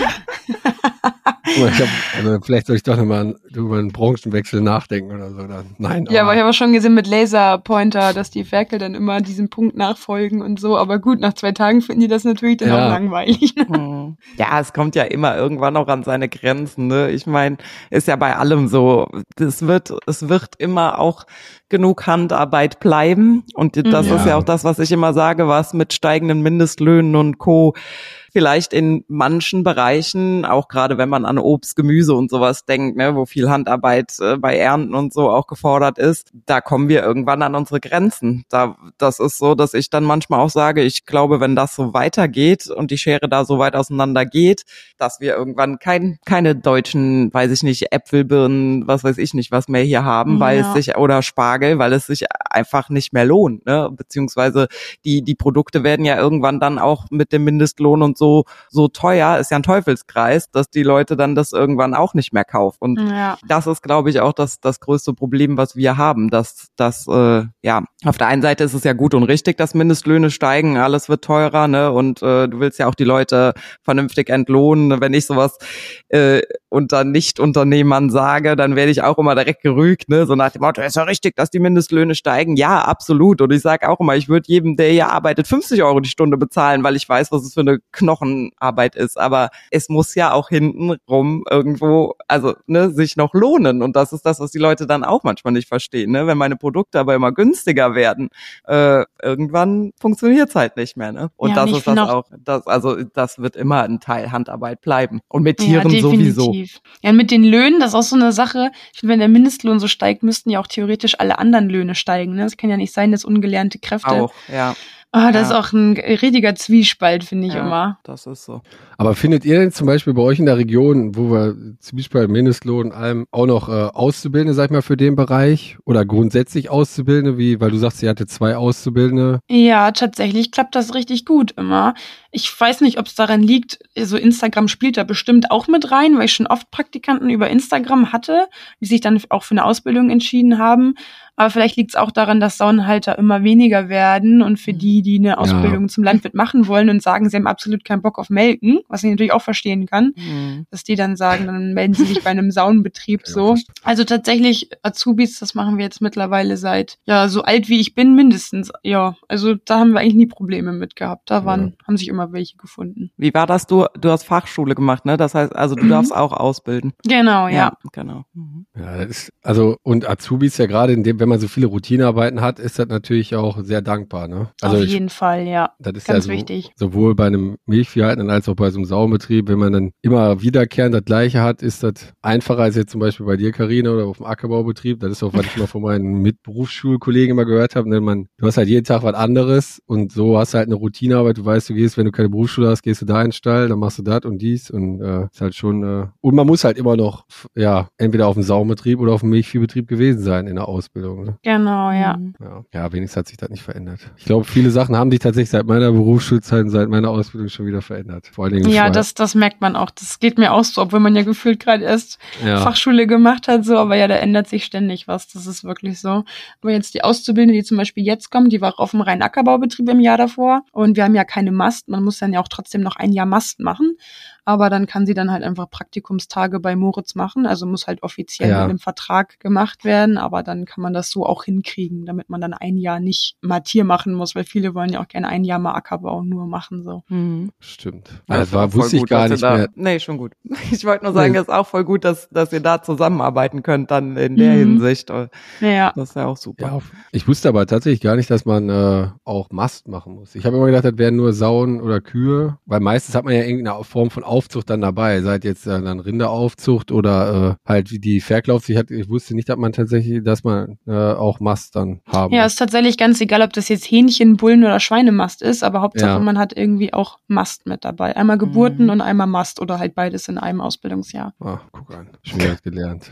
Vielleicht soll ich doch nochmal über einen Branchenwechsel nachdenken oder so. Nein. Ja, aber ich habe auch schon gesehen mit Laserpointer, dass die Ferkel dann immer diesem Punkt nachfolgen und so. Aber gut, nach 2 Tagen finden die das natürlich dann auch langweilig. Ne? Ja, es kommt ja immer irgendwann auch an seine Grenzen. Ne? Ich meine, ist ja bei allem so. Es wird immer auch genug Handarbeit bleiben. Und das ist ja auch das, was ich immer sage, was mit steigenden Mindestlöhnen und Co. vielleicht in manchen Bereichen, auch gerade wenn man an Obst, Gemüse und sowas denkt, ne, wo viel Handarbeit bei Ernten und so auch gefordert ist, da kommen wir irgendwann an unsere Grenzen. Das ist so, dass ich dann manchmal auch sage, ich glaube, wenn das so weitergeht und die Schere da so weit auseinander geht, dass wir irgendwann keine deutschen, weiß ich nicht, Äpfel, Birnen, was weiß ich nicht, was mehr hier haben, weil es sich, oder Spargel, weil es sich einfach nicht mehr lohnt, ne? Beziehungsweise die Produkte werden ja irgendwann dann auch mit dem Mindestlohn und so teuer, ist ja ein Teufelskreis, dass die Leute dann das irgendwann auch nicht mehr kaufen. Und das ist, glaube ich, auch das größte Problem, was wir haben, dass auf der einen Seite ist es ja gut und richtig, dass Mindestlöhne steigen, alles wird teurer, ne? Und du willst ja auch die Leute vernünftig entlohnen. Wenn ich sowas unter Nicht-Unternehmern sage, dann werde ich auch immer direkt gerügt, ne? So nach dem Motto, ist ja richtig, dass die Mindestlöhne steigen. Ja, absolut. Und ich sage auch immer, ich würde jedem, der hier arbeitet, 50 € die Stunde bezahlen, weil ich weiß, was es für eine Knochenarbeit ist. Aber es muss ja auch hintenrum irgendwo, also ne, sich noch lohnen. Und das ist das, was die Leute dann auch manchmal nicht verstehen, ne? Wenn meine Produkte aber immer günstiger werden, irgendwann funktioniert es halt nicht mehr, ne? Und ja, das ist das auch, das wird immer ein Teil Handarbeit bleiben. Und mit Tieren sowieso. Ja, und mit den Löhnen, das ist auch so eine Sache, ich finde, wenn der Mindestlohn so steigt, müssten ja auch theoretisch alle anderen Löhne steigen, ne? Es kann ja nicht sein, dass ungelernte Kräfte auch, ja. Das ist auch ein riesiger Zwiespalt, finde ich immer. Das ist so. Aber findet ihr denn zum Beispiel bei euch in der Region, wo wir Zwiespalt, Mindestlohn, allem auch noch Auszubildende, sag ich mal, für den Bereich? Oder grundsätzlich Auszubildende, weil du sagst, ihr hattet 2 Auszubildende? Ja, tatsächlich klappt das richtig gut immer. Ich weiß nicht, ob es daran liegt, so Instagram spielt da bestimmt auch mit rein, weil ich schon oft Praktikanten über Instagram hatte, die sich dann auch für eine Ausbildung entschieden haben. Aber vielleicht liegt es auch daran, dass Saunenhalter immer weniger werden und für die eine Ausbildung zum Landwirt machen wollen und sagen, sie haben absolut keinen Bock auf Melken, was ich natürlich auch verstehen kann, dass die dann sagen, dann melden sie sich bei einem Saunenbetrieb so. Also tatsächlich Azubis, das machen wir jetzt mittlerweile seit, so alt wie ich bin, mindestens. Ja, also da haben wir eigentlich nie Probleme mit gehabt. Da haben sich immer welche gefunden. Wie war das? Du hast Fachschule gemacht, ne? Das heißt, also du darfst auch ausbilden. Genau, ja. Genau. Ja, das ist, also, und Azubis ja gerade in dem, wenn man so viele Routinearbeiten hat, ist das natürlich auch sehr dankbar, ne? Also auf jeden Fall, ja. Das ist ganz ja wichtig. Sowohl bei einem Milchviehhalten als auch bei so einem Sauenbetrieb, wenn man dann immer wiederkehrend das Gleiche hat, ist das einfacher als jetzt zum Beispiel bei dir, Carina, oder auf dem Ackerbaubetrieb. Das ist auch, was ich mal von meinen Mitberufsschulkollegen immer gehört habe, denn du hast halt jeden Tag was anderes und so hast du halt eine Routinearbeit. Du weißt, du gehst, wenn du keine Berufsschule hast, gehst du da in den Stall, dann machst du das und dies und ist halt schon, und man muss halt immer noch, entweder auf dem Sauenbetrieb oder auf dem Milchviehbetrieb gewesen sein in der Ausbildung, ne? Genau, ja. Ja, wenigstens hat sich das nicht verändert. Ich glaube, viele Sachen haben sich tatsächlich seit meiner Berufsschulzeit und seit meiner Ausbildung schon wieder verändert. Vor allen Dingen ja, das merkt man auch. Das geht mir auch so, obwohl man ja gefühlt gerade erst Fachschule gemacht hat, so, aber ja, da ändert sich ständig was. Das ist wirklich so. Aber jetzt die Auszubildende, die zum Beispiel jetzt kommt, die war auf dem reinen Ackerbaubetrieb im Jahr davor und wir haben ja keine Mast. Man muss dann ja auch trotzdem noch ein Jahr Mast machen. Aber dann kann sie dann halt einfach Praktikumstage bei Moritz machen. Also muss halt offiziell mit einem Vertrag gemacht werden. Aber dann kann man das so auch hinkriegen, damit man dann ein Jahr nicht mal Tier machen muss, weil viele wollen ja auch gerne ein Jahr mal Ackerbau nur machen, so. Stimmt. Das wusste ich gar nicht mehr. Nee, schon gut. Ich wollte nur sagen, das ist auch voll gut, dass ihr da zusammenarbeiten könnt dann in der Hinsicht. Ja. Das ist ja auch super. Ja, ich wusste aber tatsächlich gar nicht, dass man auch Mast machen muss. Ich habe immer gedacht, das wären nur Sauen oder Kühe, weil meistens hat man ja irgendeine Form von Aufzucht dann dabei, seit jetzt dann Rinderaufzucht oder halt wie die Ferklaufsicht. Ich wusste nicht, dass man auch Mast dann haben. Ja, ist tatsächlich ganz egal, ob das jetzt Hähnchen, Bullen oder Schweinemast ist, aber Hauptsache man hat irgendwie auch Mast mit dabei. Einmal Geburten und einmal Mast oder halt beides in einem Ausbildungsjahr. Guck an, schon wieder gelernt.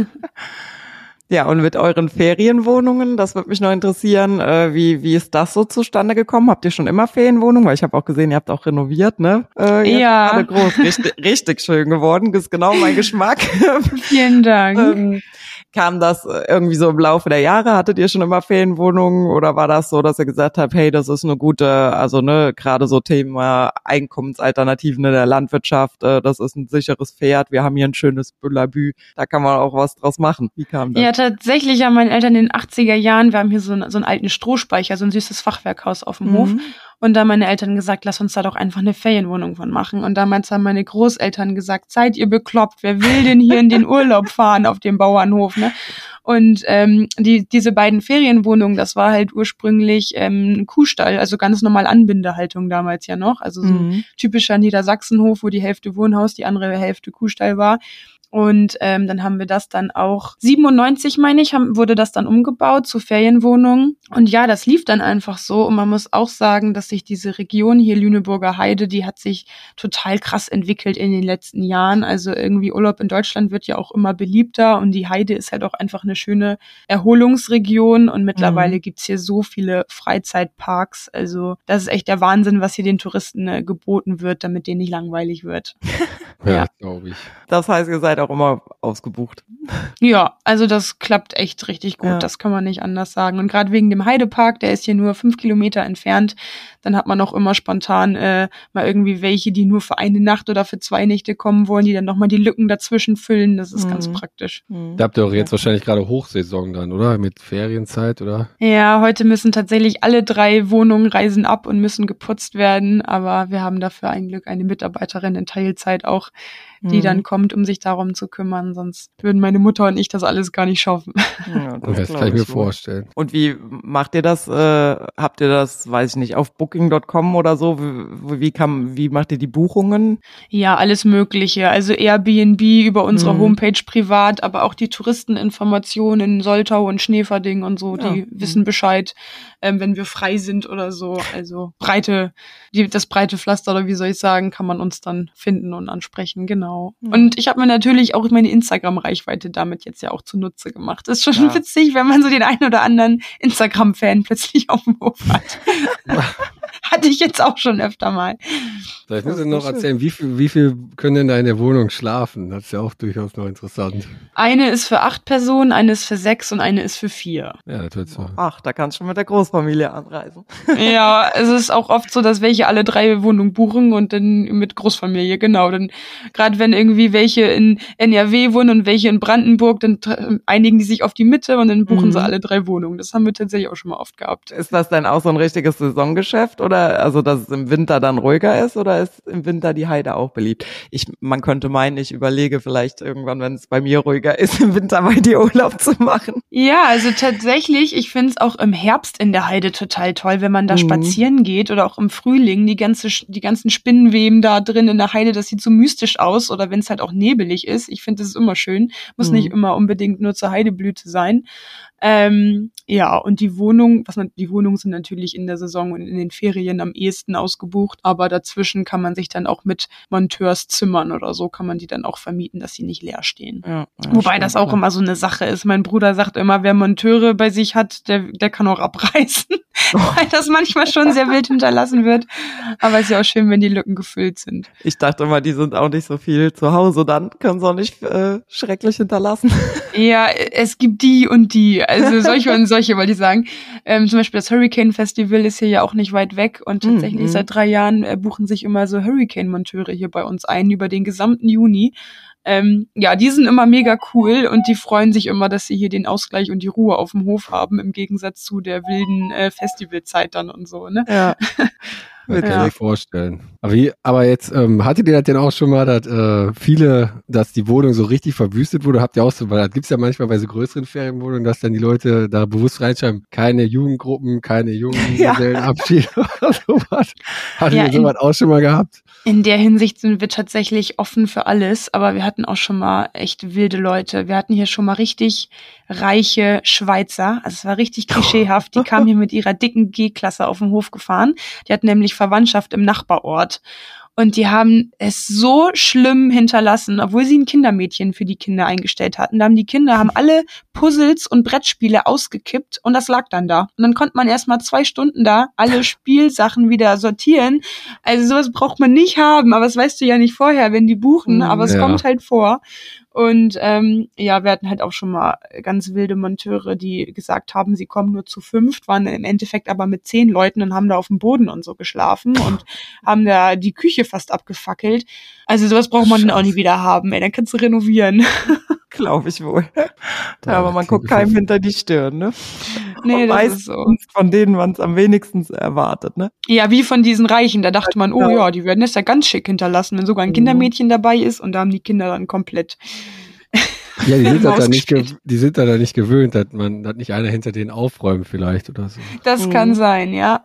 Ja, und mit euren Ferienwohnungen, das würde mich noch interessieren, wie ist das so zustande gekommen? Habt ihr schon immer Ferienwohnungen? Weil ich habe auch gesehen, ihr habt auch renoviert, ne? Ja. Gerade groß, richtig schön geworden, das ist genau mein Geschmack. Vielen Dank. Kam das irgendwie so im Laufe der Jahre? Hattet ihr schon immer Ferienwohnungen oder war das so, dass ihr gesagt habt, hey, das ist eine gute, also ne, gerade so Thema Einkommensalternativen in der Landwirtschaft, das ist ein sicheres Pferd, wir haben hier ein schönes Bullabü, da kann man auch was draus machen. Wie kam das? Ja, tatsächlich haben meine Eltern in den 80er Jahren, wir haben hier so einen alten Strohspeicher, so ein süßes Fachwerkhaus auf dem Hof. Und da haben meine Eltern gesagt, lass uns da doch einfach eine Ferienwohnung von machen. Und damals haben meine Großeltern gesagt, seid ihr bekloppt, wer will denn hier in den Urlaub fahren auf dem Bauernhof, ne? Und diese beiden Ferienwohnungen, das war halt ursprünglich ein Kuhstall, also ganz normal Anbindehaltung damals ja noch. Also so ein typischer Niedersachsenhof, wo die Hälfte Wohnhaus, die andere Hälfte Kuhstall war. Und dann haben wir das dann auch 97, meine ich, wurde das dann umgebaut zu Ferienwohnungen. Und ja, das lief dann einfach so. Und man muss auch sagen, dass sich diese Region hier, Lüneburger Heide, die hat sich total krass entwickelt in den letzten Jahren. Also irgendwie Urlaub in Deutschland wird ja auch immer beliebter. Und die Heide ist halt auch einfach eine schöne Erholungsregion. Und mittlerweile gibt's hier so viele Freizeitparks. Also das ist echt der Wahnsinn, was hier den Touristen geboten wird, damit denen nicht langweilig wird. Ja, glaube ich. Das heißt, ihr seid auch immer ausgebucht. Ja, also das klappt echt richtig gut, das kann man nicht anders sagen. Und gerade wegen dem Heidepark, der ist hier nur 5 Kilometer entfernt, dann hat man auch immer spontan mal irgendwie welche, die nur für eine Nacht oder für 2 Nächte kommen wollen, die dann nochmal die Lücken dazwischen füllen. Das ist ganz praktisch. Da habt ihr auch jetzt wahrscheinlich gerade Hochsaison dann, oder? Mit Ferienzeit, oder? Ja, heute müssen tatsächlich alle 3 Wohnungen reisen ab und müssen geputzt werden, aber wir haben dafür ein Glück eine Mitarbeiterin in Teilzeit auch, die dann kommt, um sich darum zu kümmern. Sonst würden meine Mutter und ich das alles gar nicht schaffen. Ja, das kann ich mir vorstellen. Und wie macht ihr das? Habt ihr das, weiß ich nicht, auf Booking.com oder so? Wie macht ihr die Buchungen? Ja, alles Mögliche. Also Airbnb über unsere Homepage privat, aber auch die Touristeninformationen in Soltau und Schneverding und so, die wissen Bescheid, wenn wir frei sind oder so. Also das breite Pflaster, oder wie soll ich sagen, kann man uns dann finden und ansprechen, genau. Und ich habe mir natürlich auch meine Instagram-Reichweite damit jetzt ja auch zunutze gemacht. Das ist schon witzig, wenn man so den einen oder anderen Instagram-Fan plötzlich auf dem Hof hat. Hatte ich jetzt auch schon öfter mal. Vielleicht müssen Sie noch erzählen, wie viel können denn da in der Wohnung schlafen? Das ist ja auch durchaus noch interessant. Eine ist für 8 Personen, eine ist für 6 und eine ist für 4. Ja, das wird so. Ach, da kannst du schon mit der Großfamilie anreisen. Ja, es ist auch oft so, dass welche alle 3 Wohnungen buchen und dann mit Großfamilie, genau. Dann gerade wenn irgendwie welche in NRW wohnen und welche in Brandenburg, dann einigen die sich auf die Mitte und dann buchen sie alle 3 Wohnungen. Das haben wir tatsächlich auch schon mal oft gehabt. Ist das dann auch so ein richtiges Saisongeschäft oder also, dass es im Winter dann ruhiger ist oder ist im Winter die Heide auch beliebt? Man könnte meinen, ich überlege vielleicht irgendwann, wenn es bei mir ruhiger ist, im Winter bei dir Urlaub zu machen. Ja, also tatsächlich, ich finde es auch im Herbst in der Heide total toll, wenn man da spazieren geht oder auch im Frühling, die ganzen Spinnenweben da drin in der Heide, das sieht so mystisch aus oder wenn es halt auch nebelig ist. Ich finde, das ist immer schön. Muss nicht immer unbedingt nur zur Heideblüte sein. Ja, und die Wohnungen sind natürlich in der Saison und in den Ferien am ehesten ausgebucht, aber dazwischen kann man sich dann auch mit Monteurszimmern oder so, kann man die dann auch vermieten, dass sie nicht leer stehen. Ja, wobei stimmt, das auch immer so eine Sache ist. Mein Bruder sagt immer, wer Monteure bei sich hat, der kann auch abreißen, weil das manchmal schon sehr wild hinterlassen wird. Aber es ist ja auch schön, wenn die Lücken gefüllt sind. Ich dachte immer, die sind auch nicht so viel zu Hause, dann können sie auch nicht schrecklich hinterlassen. Ja, es gibt die und die. Also solche und solche, wollte ich sagen. Zum Beispiel das Hurricane Festival ist hier ja auch nicht weit weg und tatsächlich seit 3 Jahren buchen sich immer so Hurricane-Monteure hier bei uns ein über den gesamten Juni. Ja, die sind immer mega cool und die freuen sich immer, dass sie hier den Ausgleich und die Ruhe auf dem Hof haben, im Gegensatz zu der wilden Festivalzeit dann und so, ne? Ja. Das kann ich mir vorstellen. Aber jetzt, hattet ihr das denn auch schon mal, dass die Wohnung so richtig verwüstet wurde? Habt ihr auch so, weil das gibt's ja manchmal bei so größeren Ferienwohnungen, dass dann die Leute da bewusst reinschreiben, keine Jugendgruppen, keine Junggesellenabschiede oder sowas. Hattet ihr sowas auch schon mal gehabt? In der Hinsicht sind wir tatsächlich offen für alles, aber wir hatten auch schon mal echt wilde Leute. Wir hatten hier schon mal richtig reiche Schweizer, also es war richtig klischeehaft, die kamen hier mit ihrer dicken G-Klasse auf den Hof gefahren. Die hatten nämlich Verwandtschaft im Nachbarort. Und die haben es so schlimm hinterlassen, obwohl sie ein Kindermädchen für die Kinder eingestellt hatten. Da haben die Kinder alle Puzzles und Brettspiele ausgekippt und das lag dann da. Und dann konnte man erst mal 2 Stunden da alle Spielsachen wieder sortieren. Also sowas braucht man nicht haben, aber das weißt du ja nicht vorher, wenn die buchen, aber es kommt halt vor. Und wir hatten halt auch schon mal ganz wilde Monteure, die gesagt haben, sie kommen nur zu 5, waren im Endeffekt aber mit 10 Leuten und haben da auf dem Boden und so geschlafen und haben da die Küche fast abgefackelt. Also sowas braucht man dann auch nie wieder haben, ey, dann kannst du renovieren. Glaube ich wohl. Da Ja, aber man guckt keinem hinter die Stirn, ne? Nee, Und das meistens ist so. von denen man es am wenigsten erwartet, ne? Ja, wie von diesen Reichen. Da dachte man, oh ja, die werden das ja ganz schick hinterlassen, wenn sogar ein Kindermädchen dabei ist und da haben die Kinder dann komplett. Ja, die sind da nicht, Rausgespielt. die sind da nicht gewöhnt, dass nicht einer hinter denen aufräumt vielleicht oder so. Das kann sein, ja.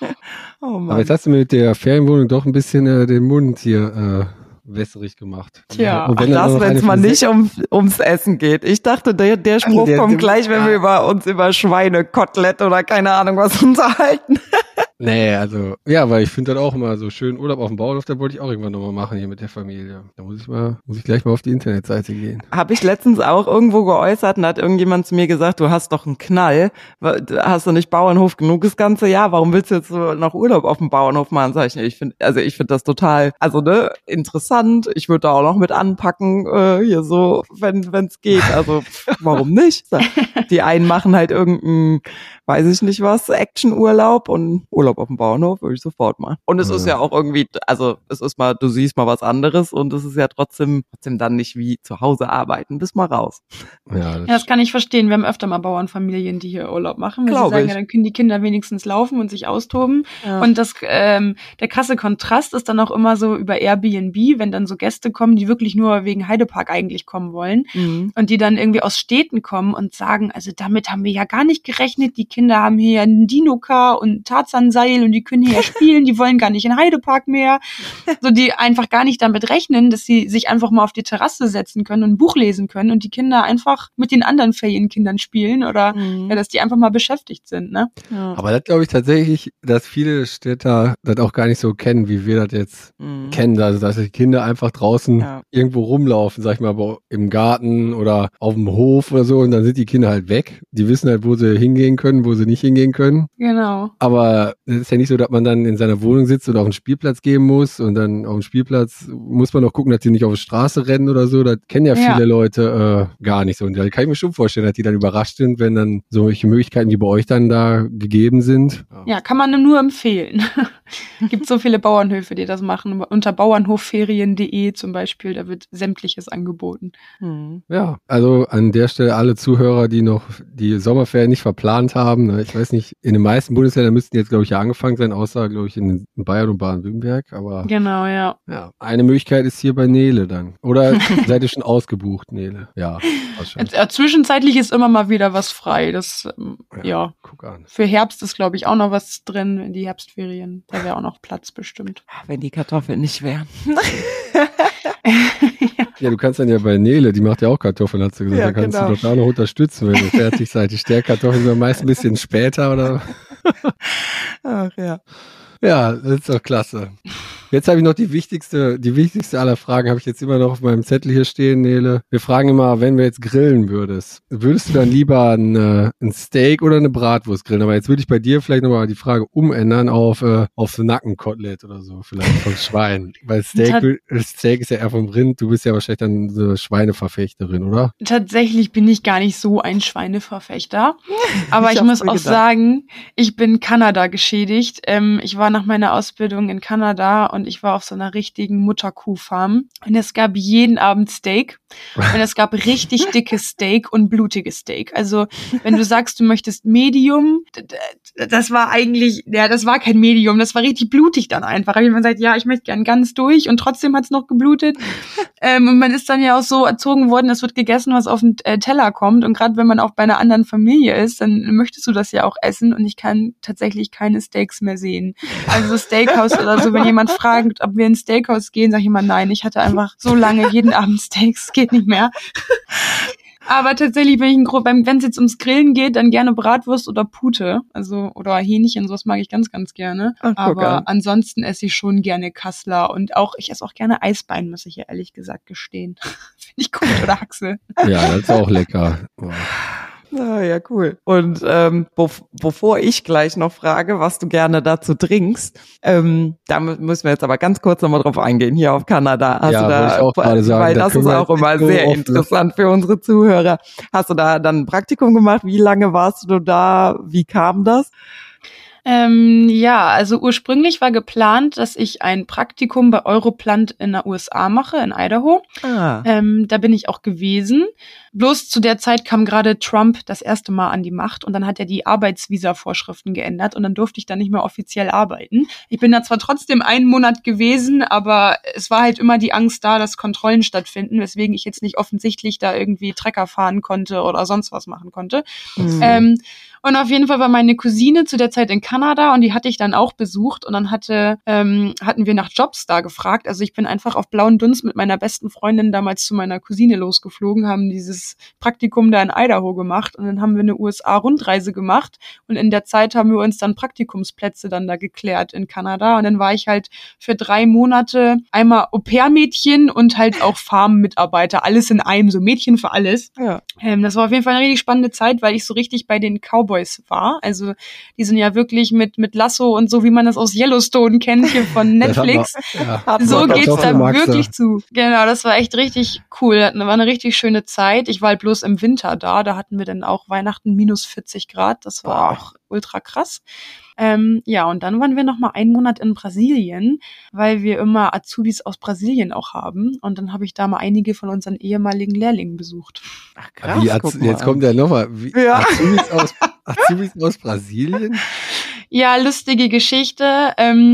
Oh Mann. Aber jetzt hast du mir mit der Ferienwohnung doch ein bisschen den Mund hier wässrig gemacht. Tja. Und Ach, wenn dann das, noch wenn eine es mal für nicht ums Essen geht. Ich dachte, der Spruch kommt gleich, wenn wir uns über Schweinekotelett oder keine Ahnung was unterhalten. Nee, also, ja, weil ich finde das auch immer so schön Urlaub auf dem Bauernhof, da wollte ich auch irgendwann nochmal machen hier mit der Familie. Da muss ich gleich mal auf die Internetseite gehen. Habe ich letztens auch irgendwo geäußert und hat irgendjemand zu mir gesagt, du hast doch einen Knall, hast du nicht Bauernhof genug das ganze Jahr, warum willst du jetzt so noch Urlaub auf dem Bauernhof machen? Sag ich finde das total, interessant, ich würde da auch noch mit anpacken, hier so, wenn's geht, also warum nicht? Die einen machen halt irgendeinen, weiß ich nicht was, Actionurlaub und Urlaub auf dem Bauernhof würde ich sofort machen. Und es ist ja auch irgendwie, es ist mal, du siehst mal was anderes und es ist ja trotzdem dann nicht wie zu Hause arbeiten, bis mal raus. Ja, Das kann ich verstehen. Wir haben öfter mal Bauernfamilien, die hier Urlaub machen. Weil sie Glaube sagen, ich. ja, dann können die Kinder wenigstens laufen und sich austoben. Ja. Und der krasse Kontrast ist dann auch immer so über Airbnb, wenn dann so Gäste kommen, die wirklich nur wegen Heidepark eigentlich kommen wollen. Mhm. Und die dann irgendwie aus Städten kommen und sagen, also damit haben wir ja gar nicht gerechnet. Die Kinder haben hier einen Dino-Car und Tarzanseil und die können hier spielen. Die wollen gar nicht in Heidepark mehr. So, die einfach gar nicht damit rechnen, dass sie sich einfach mal auf die Terrasse setzen können und ein Buch lesen können und die Kinder einfach mit den anderen Ferienkindern spielen oder ja, dass die einfach mal beschäftigt sind, ne? Ja. Aber das glaube ich tatsächlich, dass viele Städter das auch gar nicht so kennen, wie wir das jetzt kennen. Also, dass die Kinder einfach draußen irgendwo rumlaufen, sag ich mal, im Garten oder auf dem Hof oder so und dann sind die Kinder halt weg. Die wissen halt, wo sie hingehen können, wo sie nicht hingehen können. Genau. Aber es ist ja nicht so, dass man dann in seiner Wohnung sitzt und auf den Spielplatz gehen muss und dann auf dem Spielplatz muss man auch gucken, dass die nicht auf die Straße rennen oder so. Das kennen ja viele Leute gar nicht so. Und da kann ich mir schon vorstellen, dass die dann überrascht sind, wenn dann solche Möglichkeiten wie bei euch dann da gegeben sind. Ja, kann man nur empfehlen. Gibt so viele Bauernhöfe, die das machen. Unter bauernhofferien.de zum Beispiel, da wird sämtliches angeboten. Ja, also an der Stelle alle Zuhörer, die noch die Sommerferien nicht verplant haben. Ne? Ich weiß nicht, in den meisten Bundesländern müssten jetzt, glaube ich, ja angefangen sein, außer, glaube ich, in Bayern und Baden-Württemberg. Aber Genau, ja. Eine Möglichkeit ist hier bei Nele dann. Oder seid ihr schon ausgebucht, Nele? Ja, wahrscheinlich. Zwischenzeitlich ist immer mal wieder was frei. Das, ja. Guck an. Für Herbst ist, glaube ich, auch noch was drin in die Herbstferien. Da wäre auch noch Platz bestimmt. Wenn die Kartoffeln nicht wären. Ja, du kannst dann ja bei Nele, die macht ja auch Kartoffeln, hat sie gesagt, Ja, da kannst genau. du doch da noch unterstützen, wenn du fertig seid. Die Stärkartoffeln sind meist ein bisschen später, oder? Ach ja. Ja, das ist doch klasse. Jetzt habe ich noch die wichtigste aller Fragen habe ich jetzt immer noch auf meinem Zettel hier stehen, Nele. Wir fragen immer, wenn wir jetzt grillen würdest du dann lieber ein Steak oder eine Bratwurst grillen? Aber jetzt würde ich bei dir vielleicht nochmal die Frage umändern auf so Nackenkotelett oder so, vielleicht vom Schwein. Weil Steak ist ja eher vom Rind, du bist ja wahrscheinlich dann so eine Schweineverfechterin, oder? Tatsächlich bin ich gar nicht so ein Schweineverfechter. Aber ich hab's muss mir auch gedacht. sagen, ich bin Kanada geschädigt. Ich war nach meiner Ausbildung in Kanada und ich war auf so einer richtigen Mutterkuhfarm. Und es gab jeden Abend Steak. Und es gab richtig dickes Steak und blutiges Steak. Also, wenn du sagst, du möchtest Medium, das war eigentlich, das war kein Medium, das war richtig blutig dann einfach. Aber man sagt, ja, ich möchte gern ganz durch und trotzdem hat's noch geblutet. Und man ist dann ja auch so erzogen worden, es wird gegessen, was auf den Teller kommt. Und gerade wenn man auch bei einer anderen Familie ist, dann möchtest du das ja auch essen. Und ich kann tatsächlich keine Steaks mehr sehen. Also Steakhouse oder so, wenn jemand fragt, ob wir ins Steakhouse gehen, sage ich immer nein. Ich hatte einfach so lange jeden Abend Steaks, geht nicht mehr. Aber tatsächlich, wenn es jetzt ums Grillen geht, dann gerne Bratwurst oder Pute, also oder Hähnchen, sowas mag ich ganz, ganz gerne. Ach, guck an. Aber ansonsten esse ich schon gerne Kassler und auch, ich esse auch gerne Eisbein, muss ich ja ehrlich gesagt gestehen. Finde ich gut, oder Haxel. Ja, das ist auch lecker. Boah. Ah, ja, cool. Und bevor ich gleich noch frage, was du gerne dazu trinkst, da müssen wir jetzt aber ganz kurz nochmal drauf eingehen, hier auf Kanada. Hast Ja, du wollte ich auch gerade sagen, weil da das können ist wir auch jetzt immer nicht so sehr offen- interessant für unsere Zuhörer. Hast du da dann ein Praktikum gemacht? Wie lange warst du da? Wie kam das? Ja, also ursprünglich war geplant, dass ich ein Praktikum bei Europlant in der USA mache, in Idaho. Ah. Da bin ich auch gewesen. Bloß zu der Zeit kam gerade Trump das erste Mal an die Macht und dann hat er die Arbeitsvisa-Vorschriften geändert und dann durfte ich da nicht mehr offiziell arbeiten. Ich bin da zwar trotzdem 1 Monat gewesen, aber es war halt immer die Angst da, dass Kontrollen stattfinden, weswegen ich jetzt nicht offensichtlich da irgendwie Trecker fahren konnte oder sonst was machen konnte. Und auf jeden Fall war meine Cousine zu der Zeit in Kanada und die hatte ich dann auch besucht und dann hatten wir nach Jobs da gefragt. Also ich bin einfach auf blauen Dunst mit meiner besten Freundin damals zu meiner Cousine losgeflogen, haben dieses Praktikum da in Idaho gemacht und dann haben wir eine USA-Rundreise gemacht und in der Zeit haben wir uns dann Praktikumsplätze dann da geklärt in Kanada und dann war ich halt für 3 Monate einmal Au-pair-Mädchen und halt auch Farm-Mitarbeiter, alles in einem, so Mädchen für alles. Ja. Das war auf jeden Fall eine richtig spannende Zeit, weil ich so richtig bei den Cowboys war. Also die sind ja wirklich mit Lasso und so, wie man das aus Yellowstone kennt, hier von Netflix. So geht's da wirklich zu. Genau, das war echt richtig cool. Das war eine richtig schöne Zeit. Ich war halt bloß im Winter da. Da hatten wir dann auch Weihnachten minus 40 Grad. Das war auch ultra krass. Ja, und dann waren wir noch mal 1 Monat in Brasilien, weil wir immer Azubis aus Brasilien auch haben. Und dann habe ich da mal einige von unseren ehemaligen Lehrlingen besucht. Ach krass, jetzt kommt ja nochmal. Ja. Azubis aus Brasilien? Ja, lustige Geschichte.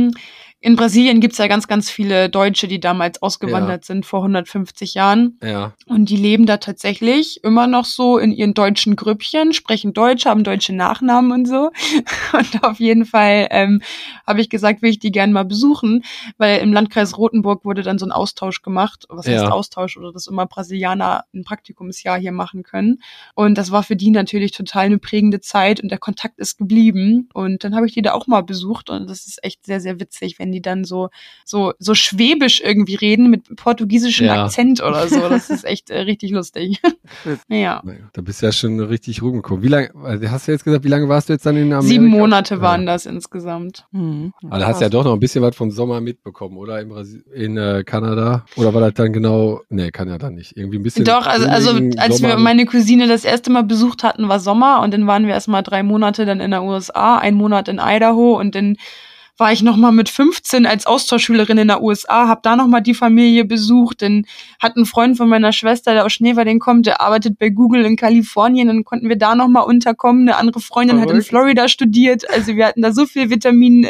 In Brasilien gibt's ja ganz, ganz viele Deutsche, die damals ausgewandert sind vor 150 Jahren. Ja. Und die leben da tatsächlich immer noch so in ihren deutschen Grüppchen, sprechen Deutsch, haben deutsche Nachnamen und so. Und auf jeden Fall habe ich gesagt, will ich die gerne mal besuchen, weil im Landkreis Rothenburg wurde dann so ein Austausch gemacht. Was heißt Austausch? Oder dass immer Brasilianer ein Praktikumsjahr hier machen können. Und das war für die natürlich total eine prägende Zeit und der Kontakt ist geblieben. Und dann habe ich die da auch mal besucht und das ist echt sehr, sehr witzig, wenn die dann so schwäbisch irgendwie reden mit portugiesischem Akzent oder so. Das ist echt richtig lustig. Ja. Da bist du ja schon richtig rumgekommen. Wie lange, hast du jetzt gesagt, wie lange warst du jetzt dann in Amerika? 7 Monate waren das insgesamt. Aber da hast du ja doch noch ein bisschen was vom Sommer mitbekommen, oder? In Kanada? Oder war das dann genau, nee, Kanada nicht. Irgendwie ein bisschen. Doch, also als wir meine Cousine das erste Mal besucht hatten, war Sommer und dann waren wir erstmal 3 Monate dann in der USA, 1 Monat in Idaho und dann war ich noch mal mit 15 als Austauschschülerin in der USA, habe da noch mal die Familie besucht, dann hat ein Freund von meiner Schwester, der aus Schneewerding kommt, der arbeitet bei Google in Kalifornien, dann konnten wir da noch mal unterkommen, eine andere Freundin hat in Florida studiert, also wir hatten da so viel Vitamin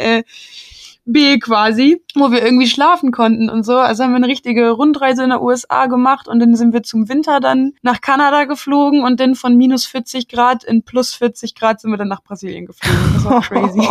B quasi, wo wir irgendwie schlafen konnten und so. Also haben wir eine richtige Rundreise in der USA gemacht und dann sind wir zum Winter dann nach Kanada geflogen und dann von minus 40 Grad in plus 40 Grad sind wir dann nach Brasilien geflogen. Das war crazy.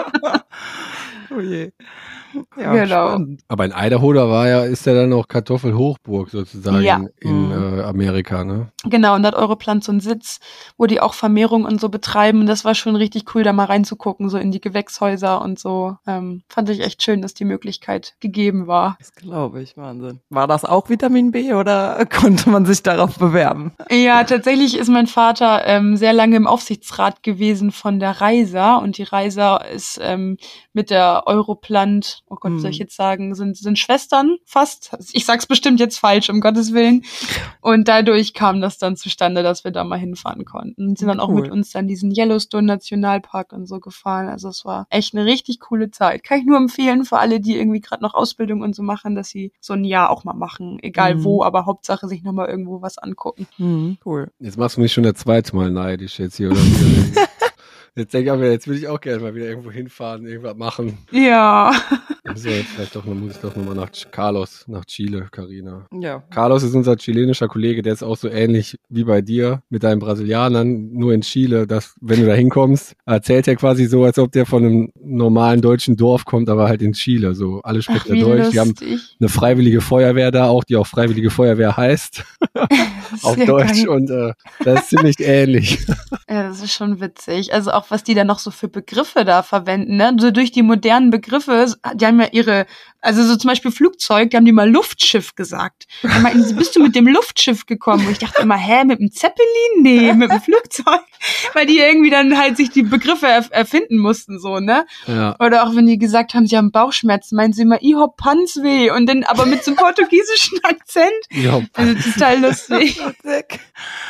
Oh je. Ja, genau. Spannend. Aber in Idaho, ist ja dann auch Kartoffelhochburg sozusagen in Amerika, ne? Genau, und da hat Europlant so einen Sitz, wo die auch Vermehrung und so betreiben. Und das war schon richtig cool, da mal reinzugucken, so in die Gewächshäuser und so. Fand ich echt schön, dass die Möglichkeit gegeben war. Das glaube ich, Wahnsinn. War das auch Vitamin B oder konnte man sich darauf bewerben? Ja, tatsächlich ist mein Vater sehr lange im Aufsichtsrat gewesen von der Reiser. Und die Reiser ist mit der Europlant, oh Gott, soll ich jetzt sagen, sind Schwestern fast. Ich sag's bestimmt jetzt falsch, um Gottes Willen. Und dadurch kam das dann zustande, dass wir da mal hinfahren konnten. Und sind dann auch mit uns dann diesen Yellowstone-Nationalpark und so gefahren. Also es war echt eine richtig coole Zeit. Kann ich nur empfehlen für alle, die irgendwie gerade noch Ausbildung und so machen, dass sie so ein Jahr auch mal machen. Egal wo, aber Hauptsache sich nochmal irgendwo was angucken. Cool. Jetzt machst du mich schon das 2. Mal neidisch jetzt hier, oder wie? Jetzt denke ich auch wieder, jetzt will ich auch gerne mal wieder irgendwo hinfahren, irgendwas machen. Ja. So, jetzt muss ich doch nochmal nach Carlos, nach Chile, Carina. Ja. Carlos ist unser chilenischer Kollege, der ist auch so ähnlich wie bei dir mit deinen Brasilianern, nur in Chile, dass, wenn du da hinkommst, erzählt er quasi so, als ob der von einem normalen deutschen Dorf kommt, aber halt in Chile, so, alle sprechen da Deutsch. Die haben eine freiwillige Feuerwehr da auch, die auch Freiwillige Feuerwehr heißt. Auf Deutsch geil. Und das ist ziemlich ähnlich. Ja, das ist schon witzig. Also auch, was die da noch so für Begriffe da verwenden, ne? So durch die modernen Begriffe, die haben ja also so zum Beispiel Flugzeug, die haben die mal Luftschiff gesagt. Dann meinten sie, bist du mit dem Luftschiff gekommen? Und ich dachte immer, mit dem Zeppelin? Nee, mit dem Flugzeug. Weil die irgendwie dann halt sich die Begriffe erfinden mussten, so, ne? Ja. Oder auch wenn die gesagt haben, sie haben Bauchschmerzen, meinen sie immer, ich hab Panzweh. Und dann aber mit so einem portugiesischen Akzent. Also total lustig.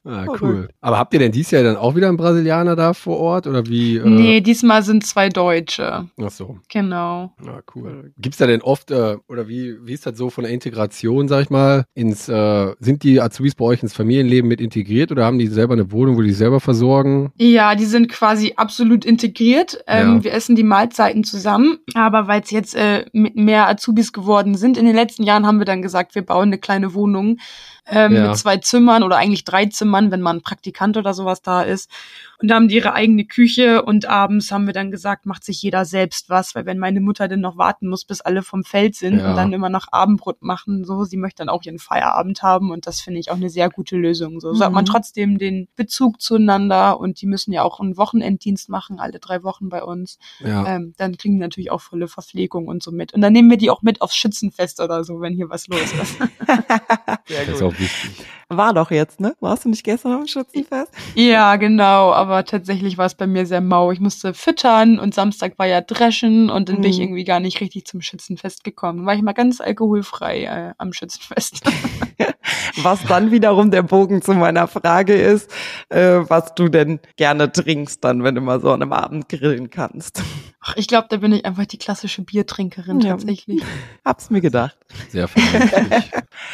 Cool. Aber habt ihr denn dieses Jahr dann auch wieder einen Brasilianer da vor Ort oder wie? Nee, diesmal sind 2 Deutsche. Ach so. Genau. Ja, cool. Gibt's da denn oft, oder wie ist das so von der Integration, sag ich mal, sind die Azubis bei euch ins Familienleben mit integriert oder haben die selber eine Wohnung, wo die selber versorgen? Ja, die sind quasi absolut integriert. Wir essen die Mahlzeiten zusammen. Aber weil es jetzt mit mehr Azubis geworden sind, in den letzten Jahren haben wir dann gesagt, wir bauen eine kleine Wohnung mit 2 Zimmern oder eigentlich 3 Zimmern, wenn mal ein Praktikant oder sowas da ist. Und da haben die ihre eigene Küche und abends haben wir dann gesagt, macht sich jeder selbst was, weil wenn meine Mutter dann noch warten muss, bis alle vom Feld sind und dann immer noch Abendbrot machen, so, sie möchte dann auch ihren Feierabend haben und das finde ich auch eine sehr gute Lösung. So hat man trotzdem den Bezug zueinander und die müssen ja auch einen Wochenenddienst machen, alle 3 Wochen bei uns. Ja. Dann kriegen die natürlich auch volle Verpflegung und so mit. Und dann nehmen wir die auch mit aufs Schützenfest oder so, wenn hier was los ist. Das ist auch wichtig. War doch jetzt, ne? Warst du nicht gestern am Schützenfest? Ja, genau, aber tatsächlich war es bei mir sehr mau. Ich musste füttern und Samstag war ja Dreschen und dann bin ich irgendwie gar nicht richtig zum Schützenfest gekommen. Dann war ich mal ganz alkoholfrei am Schützenfest. Was dann wiederum der Bogen zu meiner Frage ist, was du denn gerne trinkst dann, wenn du mal so an einem Abend grillen kannst. Ach, ich glaube, da bin ich einfach die klassische Biertrinkerin tatsächlich. Hab's mir gedacht. Sehr vernünftig.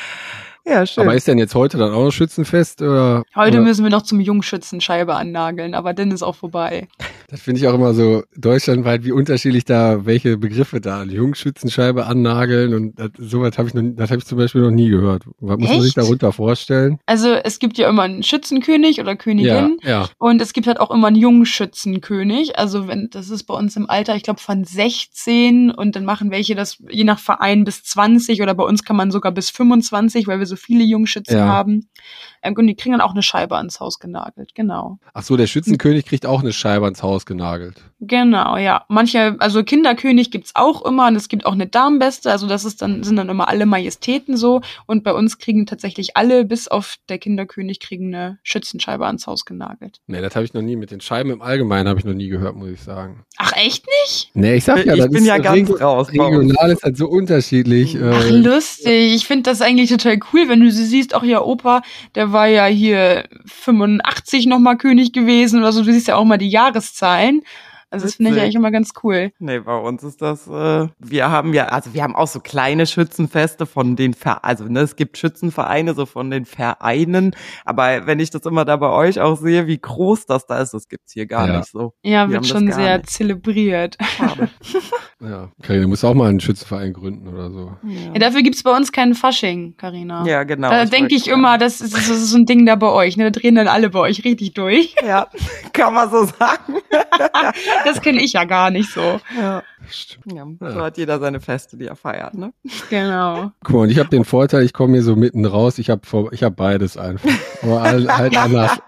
Ja, schön. Aber ist denn jetzt heute dann auch noch Schützenfest? Heute müssen wir noch zum Jungschützenscheibe annageln, aber dann ist auch vorbei. Das finde ich auch immer so deutschlandweit, wie unterschiedlich da welche Begriffe da Jungschützenscheibe annageln und sowas habe ich zum Beispiel noch nie gehört. Was muss man sich darunter vorstellen? Also es gibt ja immer einen Schützenkönig oder Königin ja. Und es gibt halt auch immer einen Jungschützenkönig. Also das ist bei uns im Alter, ich glaube von 16 und dann machen welche das je nach Verein bis 20 oder bei uns kann man sogar bis 25, weil wir so viele Jungschützen haben. Und die kriegen dann auch eine Scheibe ans Haus genagelt, genau. Ach so, der Schützenkönig kriegt auch eine Scheibe ans Haus genagelt. Genau, ja. Also Kinderkönig gibt's auch immer und es gibt auch eine Damenbeste, also sind dann immer alle Majestäten so und bei uns kriegen tatsächlich alle, bis auf der Kinderkönig, kriegen eine Schützenscheibe ans Haus genagelt. Nee, das habe ich noch nie, mit den Scheiben im Allgemeinen habe ich noch nie gehört, muss ich sagen. Ach, echt nicht? Nee, ich sag ja, ich bin ja ganz raus. Regional ist halt so unterschiedlich. Ach, lustig. Ich finde das eigentlich total cool, wenn du sie siehst, auch ihr Opa, der war ja hier 85 nochmal König gewesen oder so, du siehst ja auch mal die Jahreszahlen. Also das finde ich eigentlich immer ganz cool. Nee, bei uns ist das, wir haben auch so kleine Schützenfeste von den es gibt Schützenvereine so von den Vereinen, aber wenn ich das immer da bei euch auch sehe, wie groß das da ist, das gibt's hier gar nicht so. Ja, wird schon sehr zelebriert. Schade. Ja, Carina, du musst auch mal einen Schützenverein gründen oder so. Ja, dafür gibt's bei uns keinen Fasching, Carina. Ja, genau. Da denke ich immer, das ist so ein Ding da bei euch, ne? Da drehen dann alle bei euch richtig durch. Ja, kann man so sagen. Das kenne ich ja gar nicht so. Ja. So hat jeder seine Feste, die er feiert, ne? Genau. Guck mal, und ich habe den Vorteil, ich komme hier so mitten raus, ich hab beides einfach. Aber halt anders.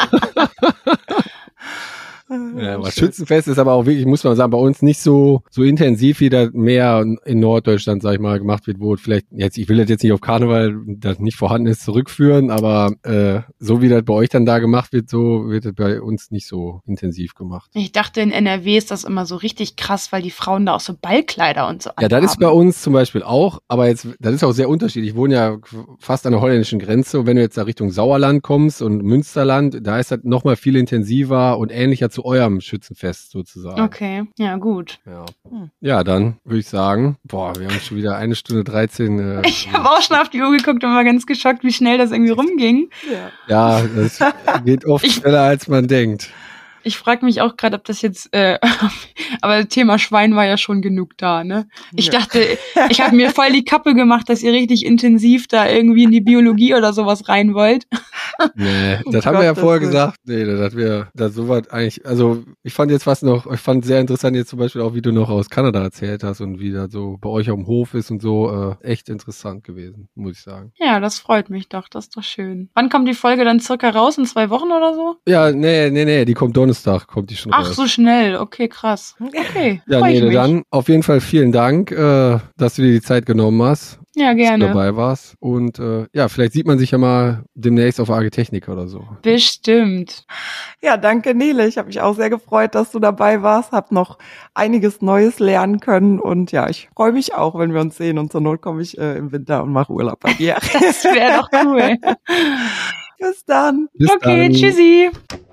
Ja, aber Schützenfest ist aber auch wirklich, muss man sagen, bei uns nicht so intensiv wie das mehr in Norddeutschland, sag ich mal, gemacht wird, wo vielleicht jetzt, ich will das jetzt nicht auf Karneval, das nicht vorhanden ist, zurückführen, aber so wie das bei euch dann da gemacht wird, so wird das bei uns nicht so intensiv gemacht. Ich dachte, in NRW ist das immer so richtig krass, weil die Frauen da auch so Ballkleider und so anhaben. Ja, das ist bei uns zum Beispiel auch, aber jetzt, das ist auch sehr unterschiedlich. Ich wohne ja fast an der holländischen Grenze und wenn du jetzt da Richtung Sauerland kommst und Münsterland, da ist das nochmal viel intensiver und ähnlicher zu eurem Schützenfest sozusagen. Okay, ja gut. Ja, dann würde ich sagen, wir haben schon wieder 1 Stunde 13. Ich habe auch schon auf die Uhr geguckt und war ganz geschockt, wie schnell das irgendwie rumging. Ja, das geht oft schneller, als man denkt. Ich frage mich auch gerade, ob das jetzt, aber Thema Schwein war ja schon genug da, ne? Ich dachte, ich habe mir voll die Kappe gemacht, dass ihr richtig intensiv da irgendwie in die Biologie oder sowas rein wollt. Nee, das haben wir ja vorher gesagt. Nee, dass wir da sowas eigentlich, also ich fand sehr interessant jetzt zum Beispiel auch, wie du noch aus Kanada erzählt hast und wie das so bei euch auf dem Hof ist und so, echt interessant gewesen, muss ich sagen. Ja, das freut mich doch, das ist doch schön. Wann kommt die Folge dann circa raus? In 2 Wochen oder so? Ja, nee, die kommt Donnerstag, kommt die schon raus. Ach, so schnell, okay, krass. Okay, ja, nee, dann auf jeden Fall vielen Dank, dass du dir die Zeit genommen hast. Ja, gerne. Dass du dabei warst. Und vielleicht sieht man sich ja mal demnächst auf Agritechnica oder so. Bestimmt. Ja, danke Nele. Ich habe mich auch sehr gefreut, dass du dabei warst. Hab noch einiges Neues lernen können. Und ja, ich freue mich auch, wenn wir uns sehen. Und zur Not komme ich im Winter und mache Urlaub bei dir. Das wäre doch cool. Bis dann. Bis Okay, dann. tschüssi.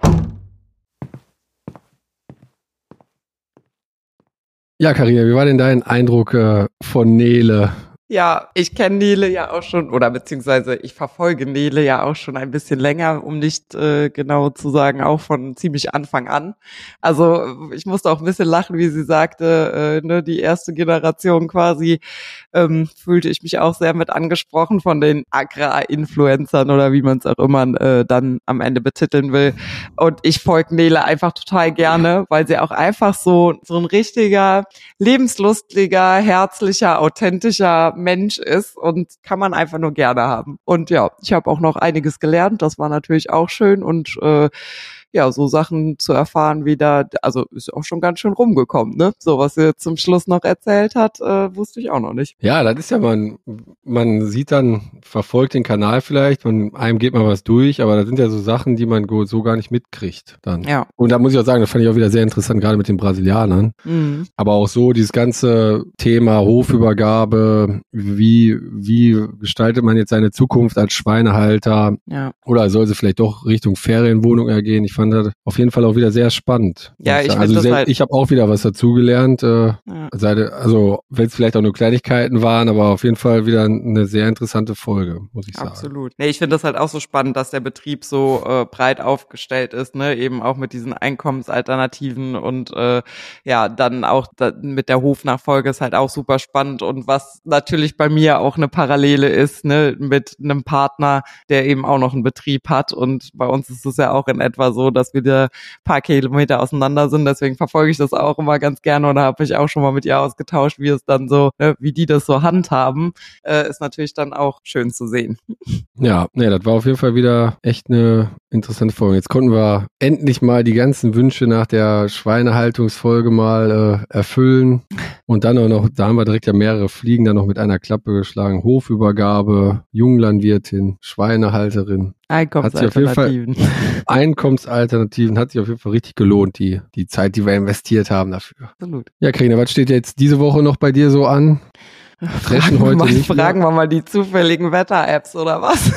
Ja, Carina, wie war denn dein Eindruck von Nele? Ja, ich kenne Nele ja auch schon, oder beziehungsweise ich verfolge Nele ja auch schon ein bisschen länger, um nicht genau zu sagen, auch von ziemlich Anfang an. Also ich musste auch ein bisschen lachen, wie sie sagte, ne, die erste Generation quasi, fühlte ich mich auch sehr mit angesprochen von den Agrar-Influencern oder wie man es auch immer dann am Ende betiteln will. Und ich folge Nele einfach total gerne, weil sie auch einfach so ein richtiger, lebenslustiger, herzlicher, authentischer Mensch ist und kann man einfach nur gerne haben. Und ja, ich habe auch noch einiges gelernt, das war natürlich auch schön und ja, so Sachen zu erfahren wie da, also ist auch schon ganz schön rumgekommen, ne? So, was sie zum Schluss noch erzählt hat, wusste ich auch noch nicht. Ja, das ist ja, man sieht dann, verfolgt den Kanal vielleicht, einem geht mal was durch, aber das sind ja so Sachen, die man so gar nicht mitkriegt dann. Ja. Und da muss ich auch sagen, das fand ich auch wieder sehr interessant, gerade mit den Brasilianern. Mhm. Aber auch so dieses ganze Thema Hofübergabe, wie gestaltet man jetzt seine Zukunft als Schweinehalter? Ja. Oder soll sie vielleicht doch Richtung Ferienwohnung ergehen? Ich fand das auf jeden Fall auch wieder sehr spannend. Ja, ich also finde das halt. Ich habe auch wieder was dazugelernt. Ja. Also wenn es vielleicht auch nur Kleinigkeiten waren, aber auf jeden Fall wieder eine sehr interessante Folge, muss ich sagen. Absolut. Nee, ich finde das halt auch so spannend, dass der Betrieb so breit aufgestellt ist, ne, eben auch mit diesen Einkommensalternativen und ja, dann auch mit der Hofnachfolge ist halt auch super spannend und was natürlich bei mir auch eine Parallele ist, ne, mit einem Partner, der eben auch noch einen Betrieb hat und bei uns ist es ja auch in etwa so, dass wir da paar Kilometer auseinander sind, deswegen verfolge ich das auch immer ganz gerne und da habe ich auch schon mal mit ihr ausgetauscht, wie es dann so, ne, wie die das so handhaben, ist natürlich dann auch schön zu sehen. Ja, nee, das war auf jeden Fall wieder echt eine interessante Folge. Jetzt konnten wir endlich mal die ganzen Wünsche nach der Schweinehaltungsfolge mal erfüllen und dann auch noch, da haben wir direkt ja mehrere Fliegen dann noch mit einer Klappe geschlagen. Hofübergabe, Junglandwirtin, Schweinehalterin. Einkommensalternativen. Einkommensalternativen hat sich auf jeden Fall richtig gelohnt, die Zeit, die wir investiert haben dafür. Absolut. Ja, Carina, was steht jetzt diese Woche noch bei dir so an? Fragen wir mal die zufälligen Wetter-Apps oder was?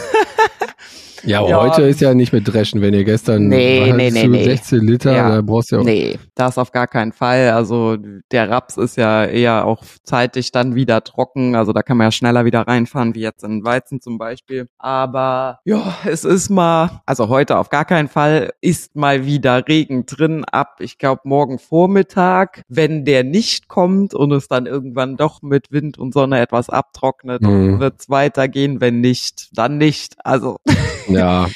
Ja, heute ist ja nicht mit Dreschen, wenn ihr gestern Nee. 16 Liter, ja. da brauchst du ja auch. Nee, das auf gar keinen Fall. Also der Raps ist ja eher auch zeitig dann wieder trocken, also da kann man ja schneller wieder reinfahren, wie jetzt in Weizen zum Beispiel. Aber ja, es ist mal, also heute auf gar keinen Fall, ist mal wieder Regen drin ab, ich glaube morgen Vormittag. Wenn der nicht kommt und es dann irgendwann doch mit Wind und Sonne etwas abtrocknet, wird es weitergehen. Wenn nicht, dann nicht. Also ja,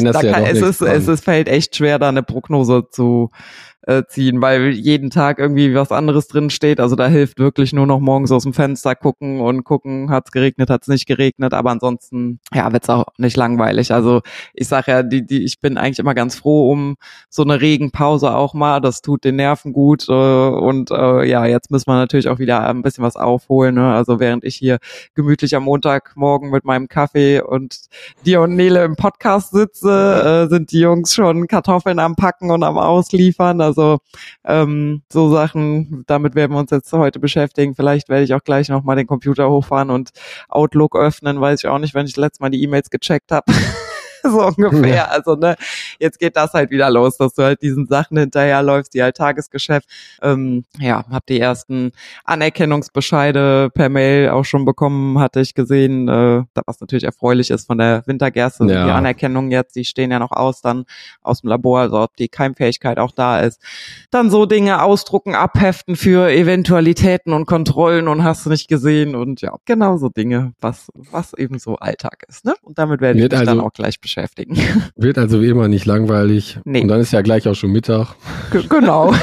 es fällt echt schwer, da eine Prognose zu ziehen, weil jeden Tag irgendwie was anderes drin steht. Also da hilft wirklich nur noch morgens aus dem Fenster gucken, hat's geregnet, hat's nicht geregnet, aber ansonsten, ja, wird's auch nicht langweilig. Also ich sag ja, ich bin eigentlich immer ganz froh um so eine Regenpause auch mal. Das tut den Nerven gut und ja, jetzt müssen wir natürlich auch wieder ein bisschen was aufholen. Ne? Also während ich hier gemütlich am Montagmorgen mit meinem Kaffee und dir und Nele im Podcast sitze, sind die Jungs schon Kartoffeln am Packen und am Ausliefern. Also so Sachen, damit werden wir uns jetzt heute beschäftigen. Vielleicht werde ich auch gleich nochmal den Computer hochfahren und Outlook öffnen, weiß ich auch nicht, wenn ich letztes Mal die E-Mails gecheckt habe. So ungefähr. Ja. Also ne, jetzt geht das halt wieder los, dass du halt diesen Sachen hinterherläufst, die halt Tagesgeschäft. Ja, hab die ersten Anerkennungsbescheide per Mail auch schon bekommen, hatte ich gesehen, was natürlich erfreulich ist von der Wintergerste. Ja. Die Anerkennung jetzt, die stehen ja noch aus dann aus dem Labor, also ob die Keimfähigkeit auch da ist. Dann so Dinge ausdrucken, abheften für Eventualitäten und Kontrollen und hast du nicht gesehen und ja, genau so Dinge, was eben so Alltag ist, ne? Und damit werde ich mich dann auch gleich beschäftigen. Wird also wie immer nicht langweilig. Nee. Und dann ist ja gleich auch schon Mittag. Genau.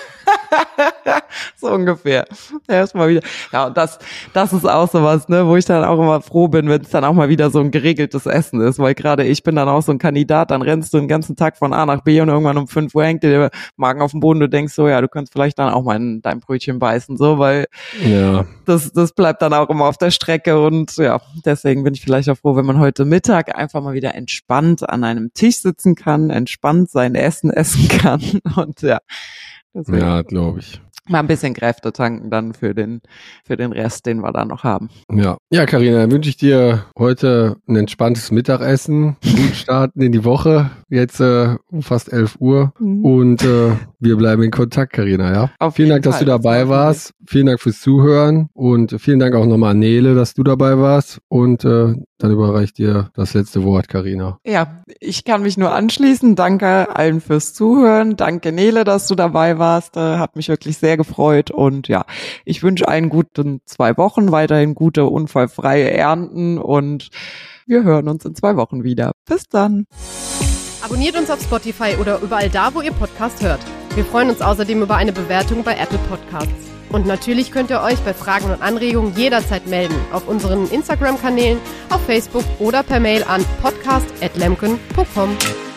So ungefähr. Erstmal wieder. Ja, und das ist auch sowas, ne, wo ich dann auch immer froh bin, wenn es dann auch mal wieder so ein geregeltes Essen ist, weil gerade ich bin dann auch so ein Kandidat, dann rennst du den ganzen Tag von A nach B und irgendwann um 5 Uhr hängt dir der Magen auf dem Boden, du denkst so, ja, du kannst vielleicht dann auch mal in dein Brötchen beißen, so, weil das bleibt dann auch immer auf der Strecke und ja, deswegen bin ich vielleicht auch froh, wenn man heute Mittag einfach mal wieder entspannt an einem Tisch sitzen kann, entspannt sein Essen essen kann und ja. Ja, glaube ich. mal ein bisschen Kräfte tanken dann für den Rest, den wir da noch haben. Ja, Carina, dann wünsche ich dir heute ein entspanntes Mittagessen, gut starten in die Woche, jetzt um fast 11 Uhr und wir bleiben in Kontakt, Carina, ja? Vielen Dank, dass du dabei warst, vielen Dank fürs Zuhören und vielen Dank auch nochmal an Nele, dass du dabei warst und dann überreicht dir das letzte Wort, Carina. Ja, ich kann mich nur anschließen. Danke allen fürs Zuhören. Danke Nele, dass du dabei warst. Hat mich wirklich sehr gefreut. Und ja, ich wünsche einen guten 2 Wochen, weiterhin gute, unfallfreie Ernten und wir hören uns in 2 Wochen wieder. Bis dann. Abonniert uns auf Spotify oder überall da, wo ihr Podcast hört. Wir freuen uns außerdem über eine Bewertung bei Apple Podcasts. Und natürlich könnt ihr euch bei Fragen und Anregungen jederzeit melden auf unseren Instagram-Kanälen, auf Facebook oder per Mail an podcast@lemken.com.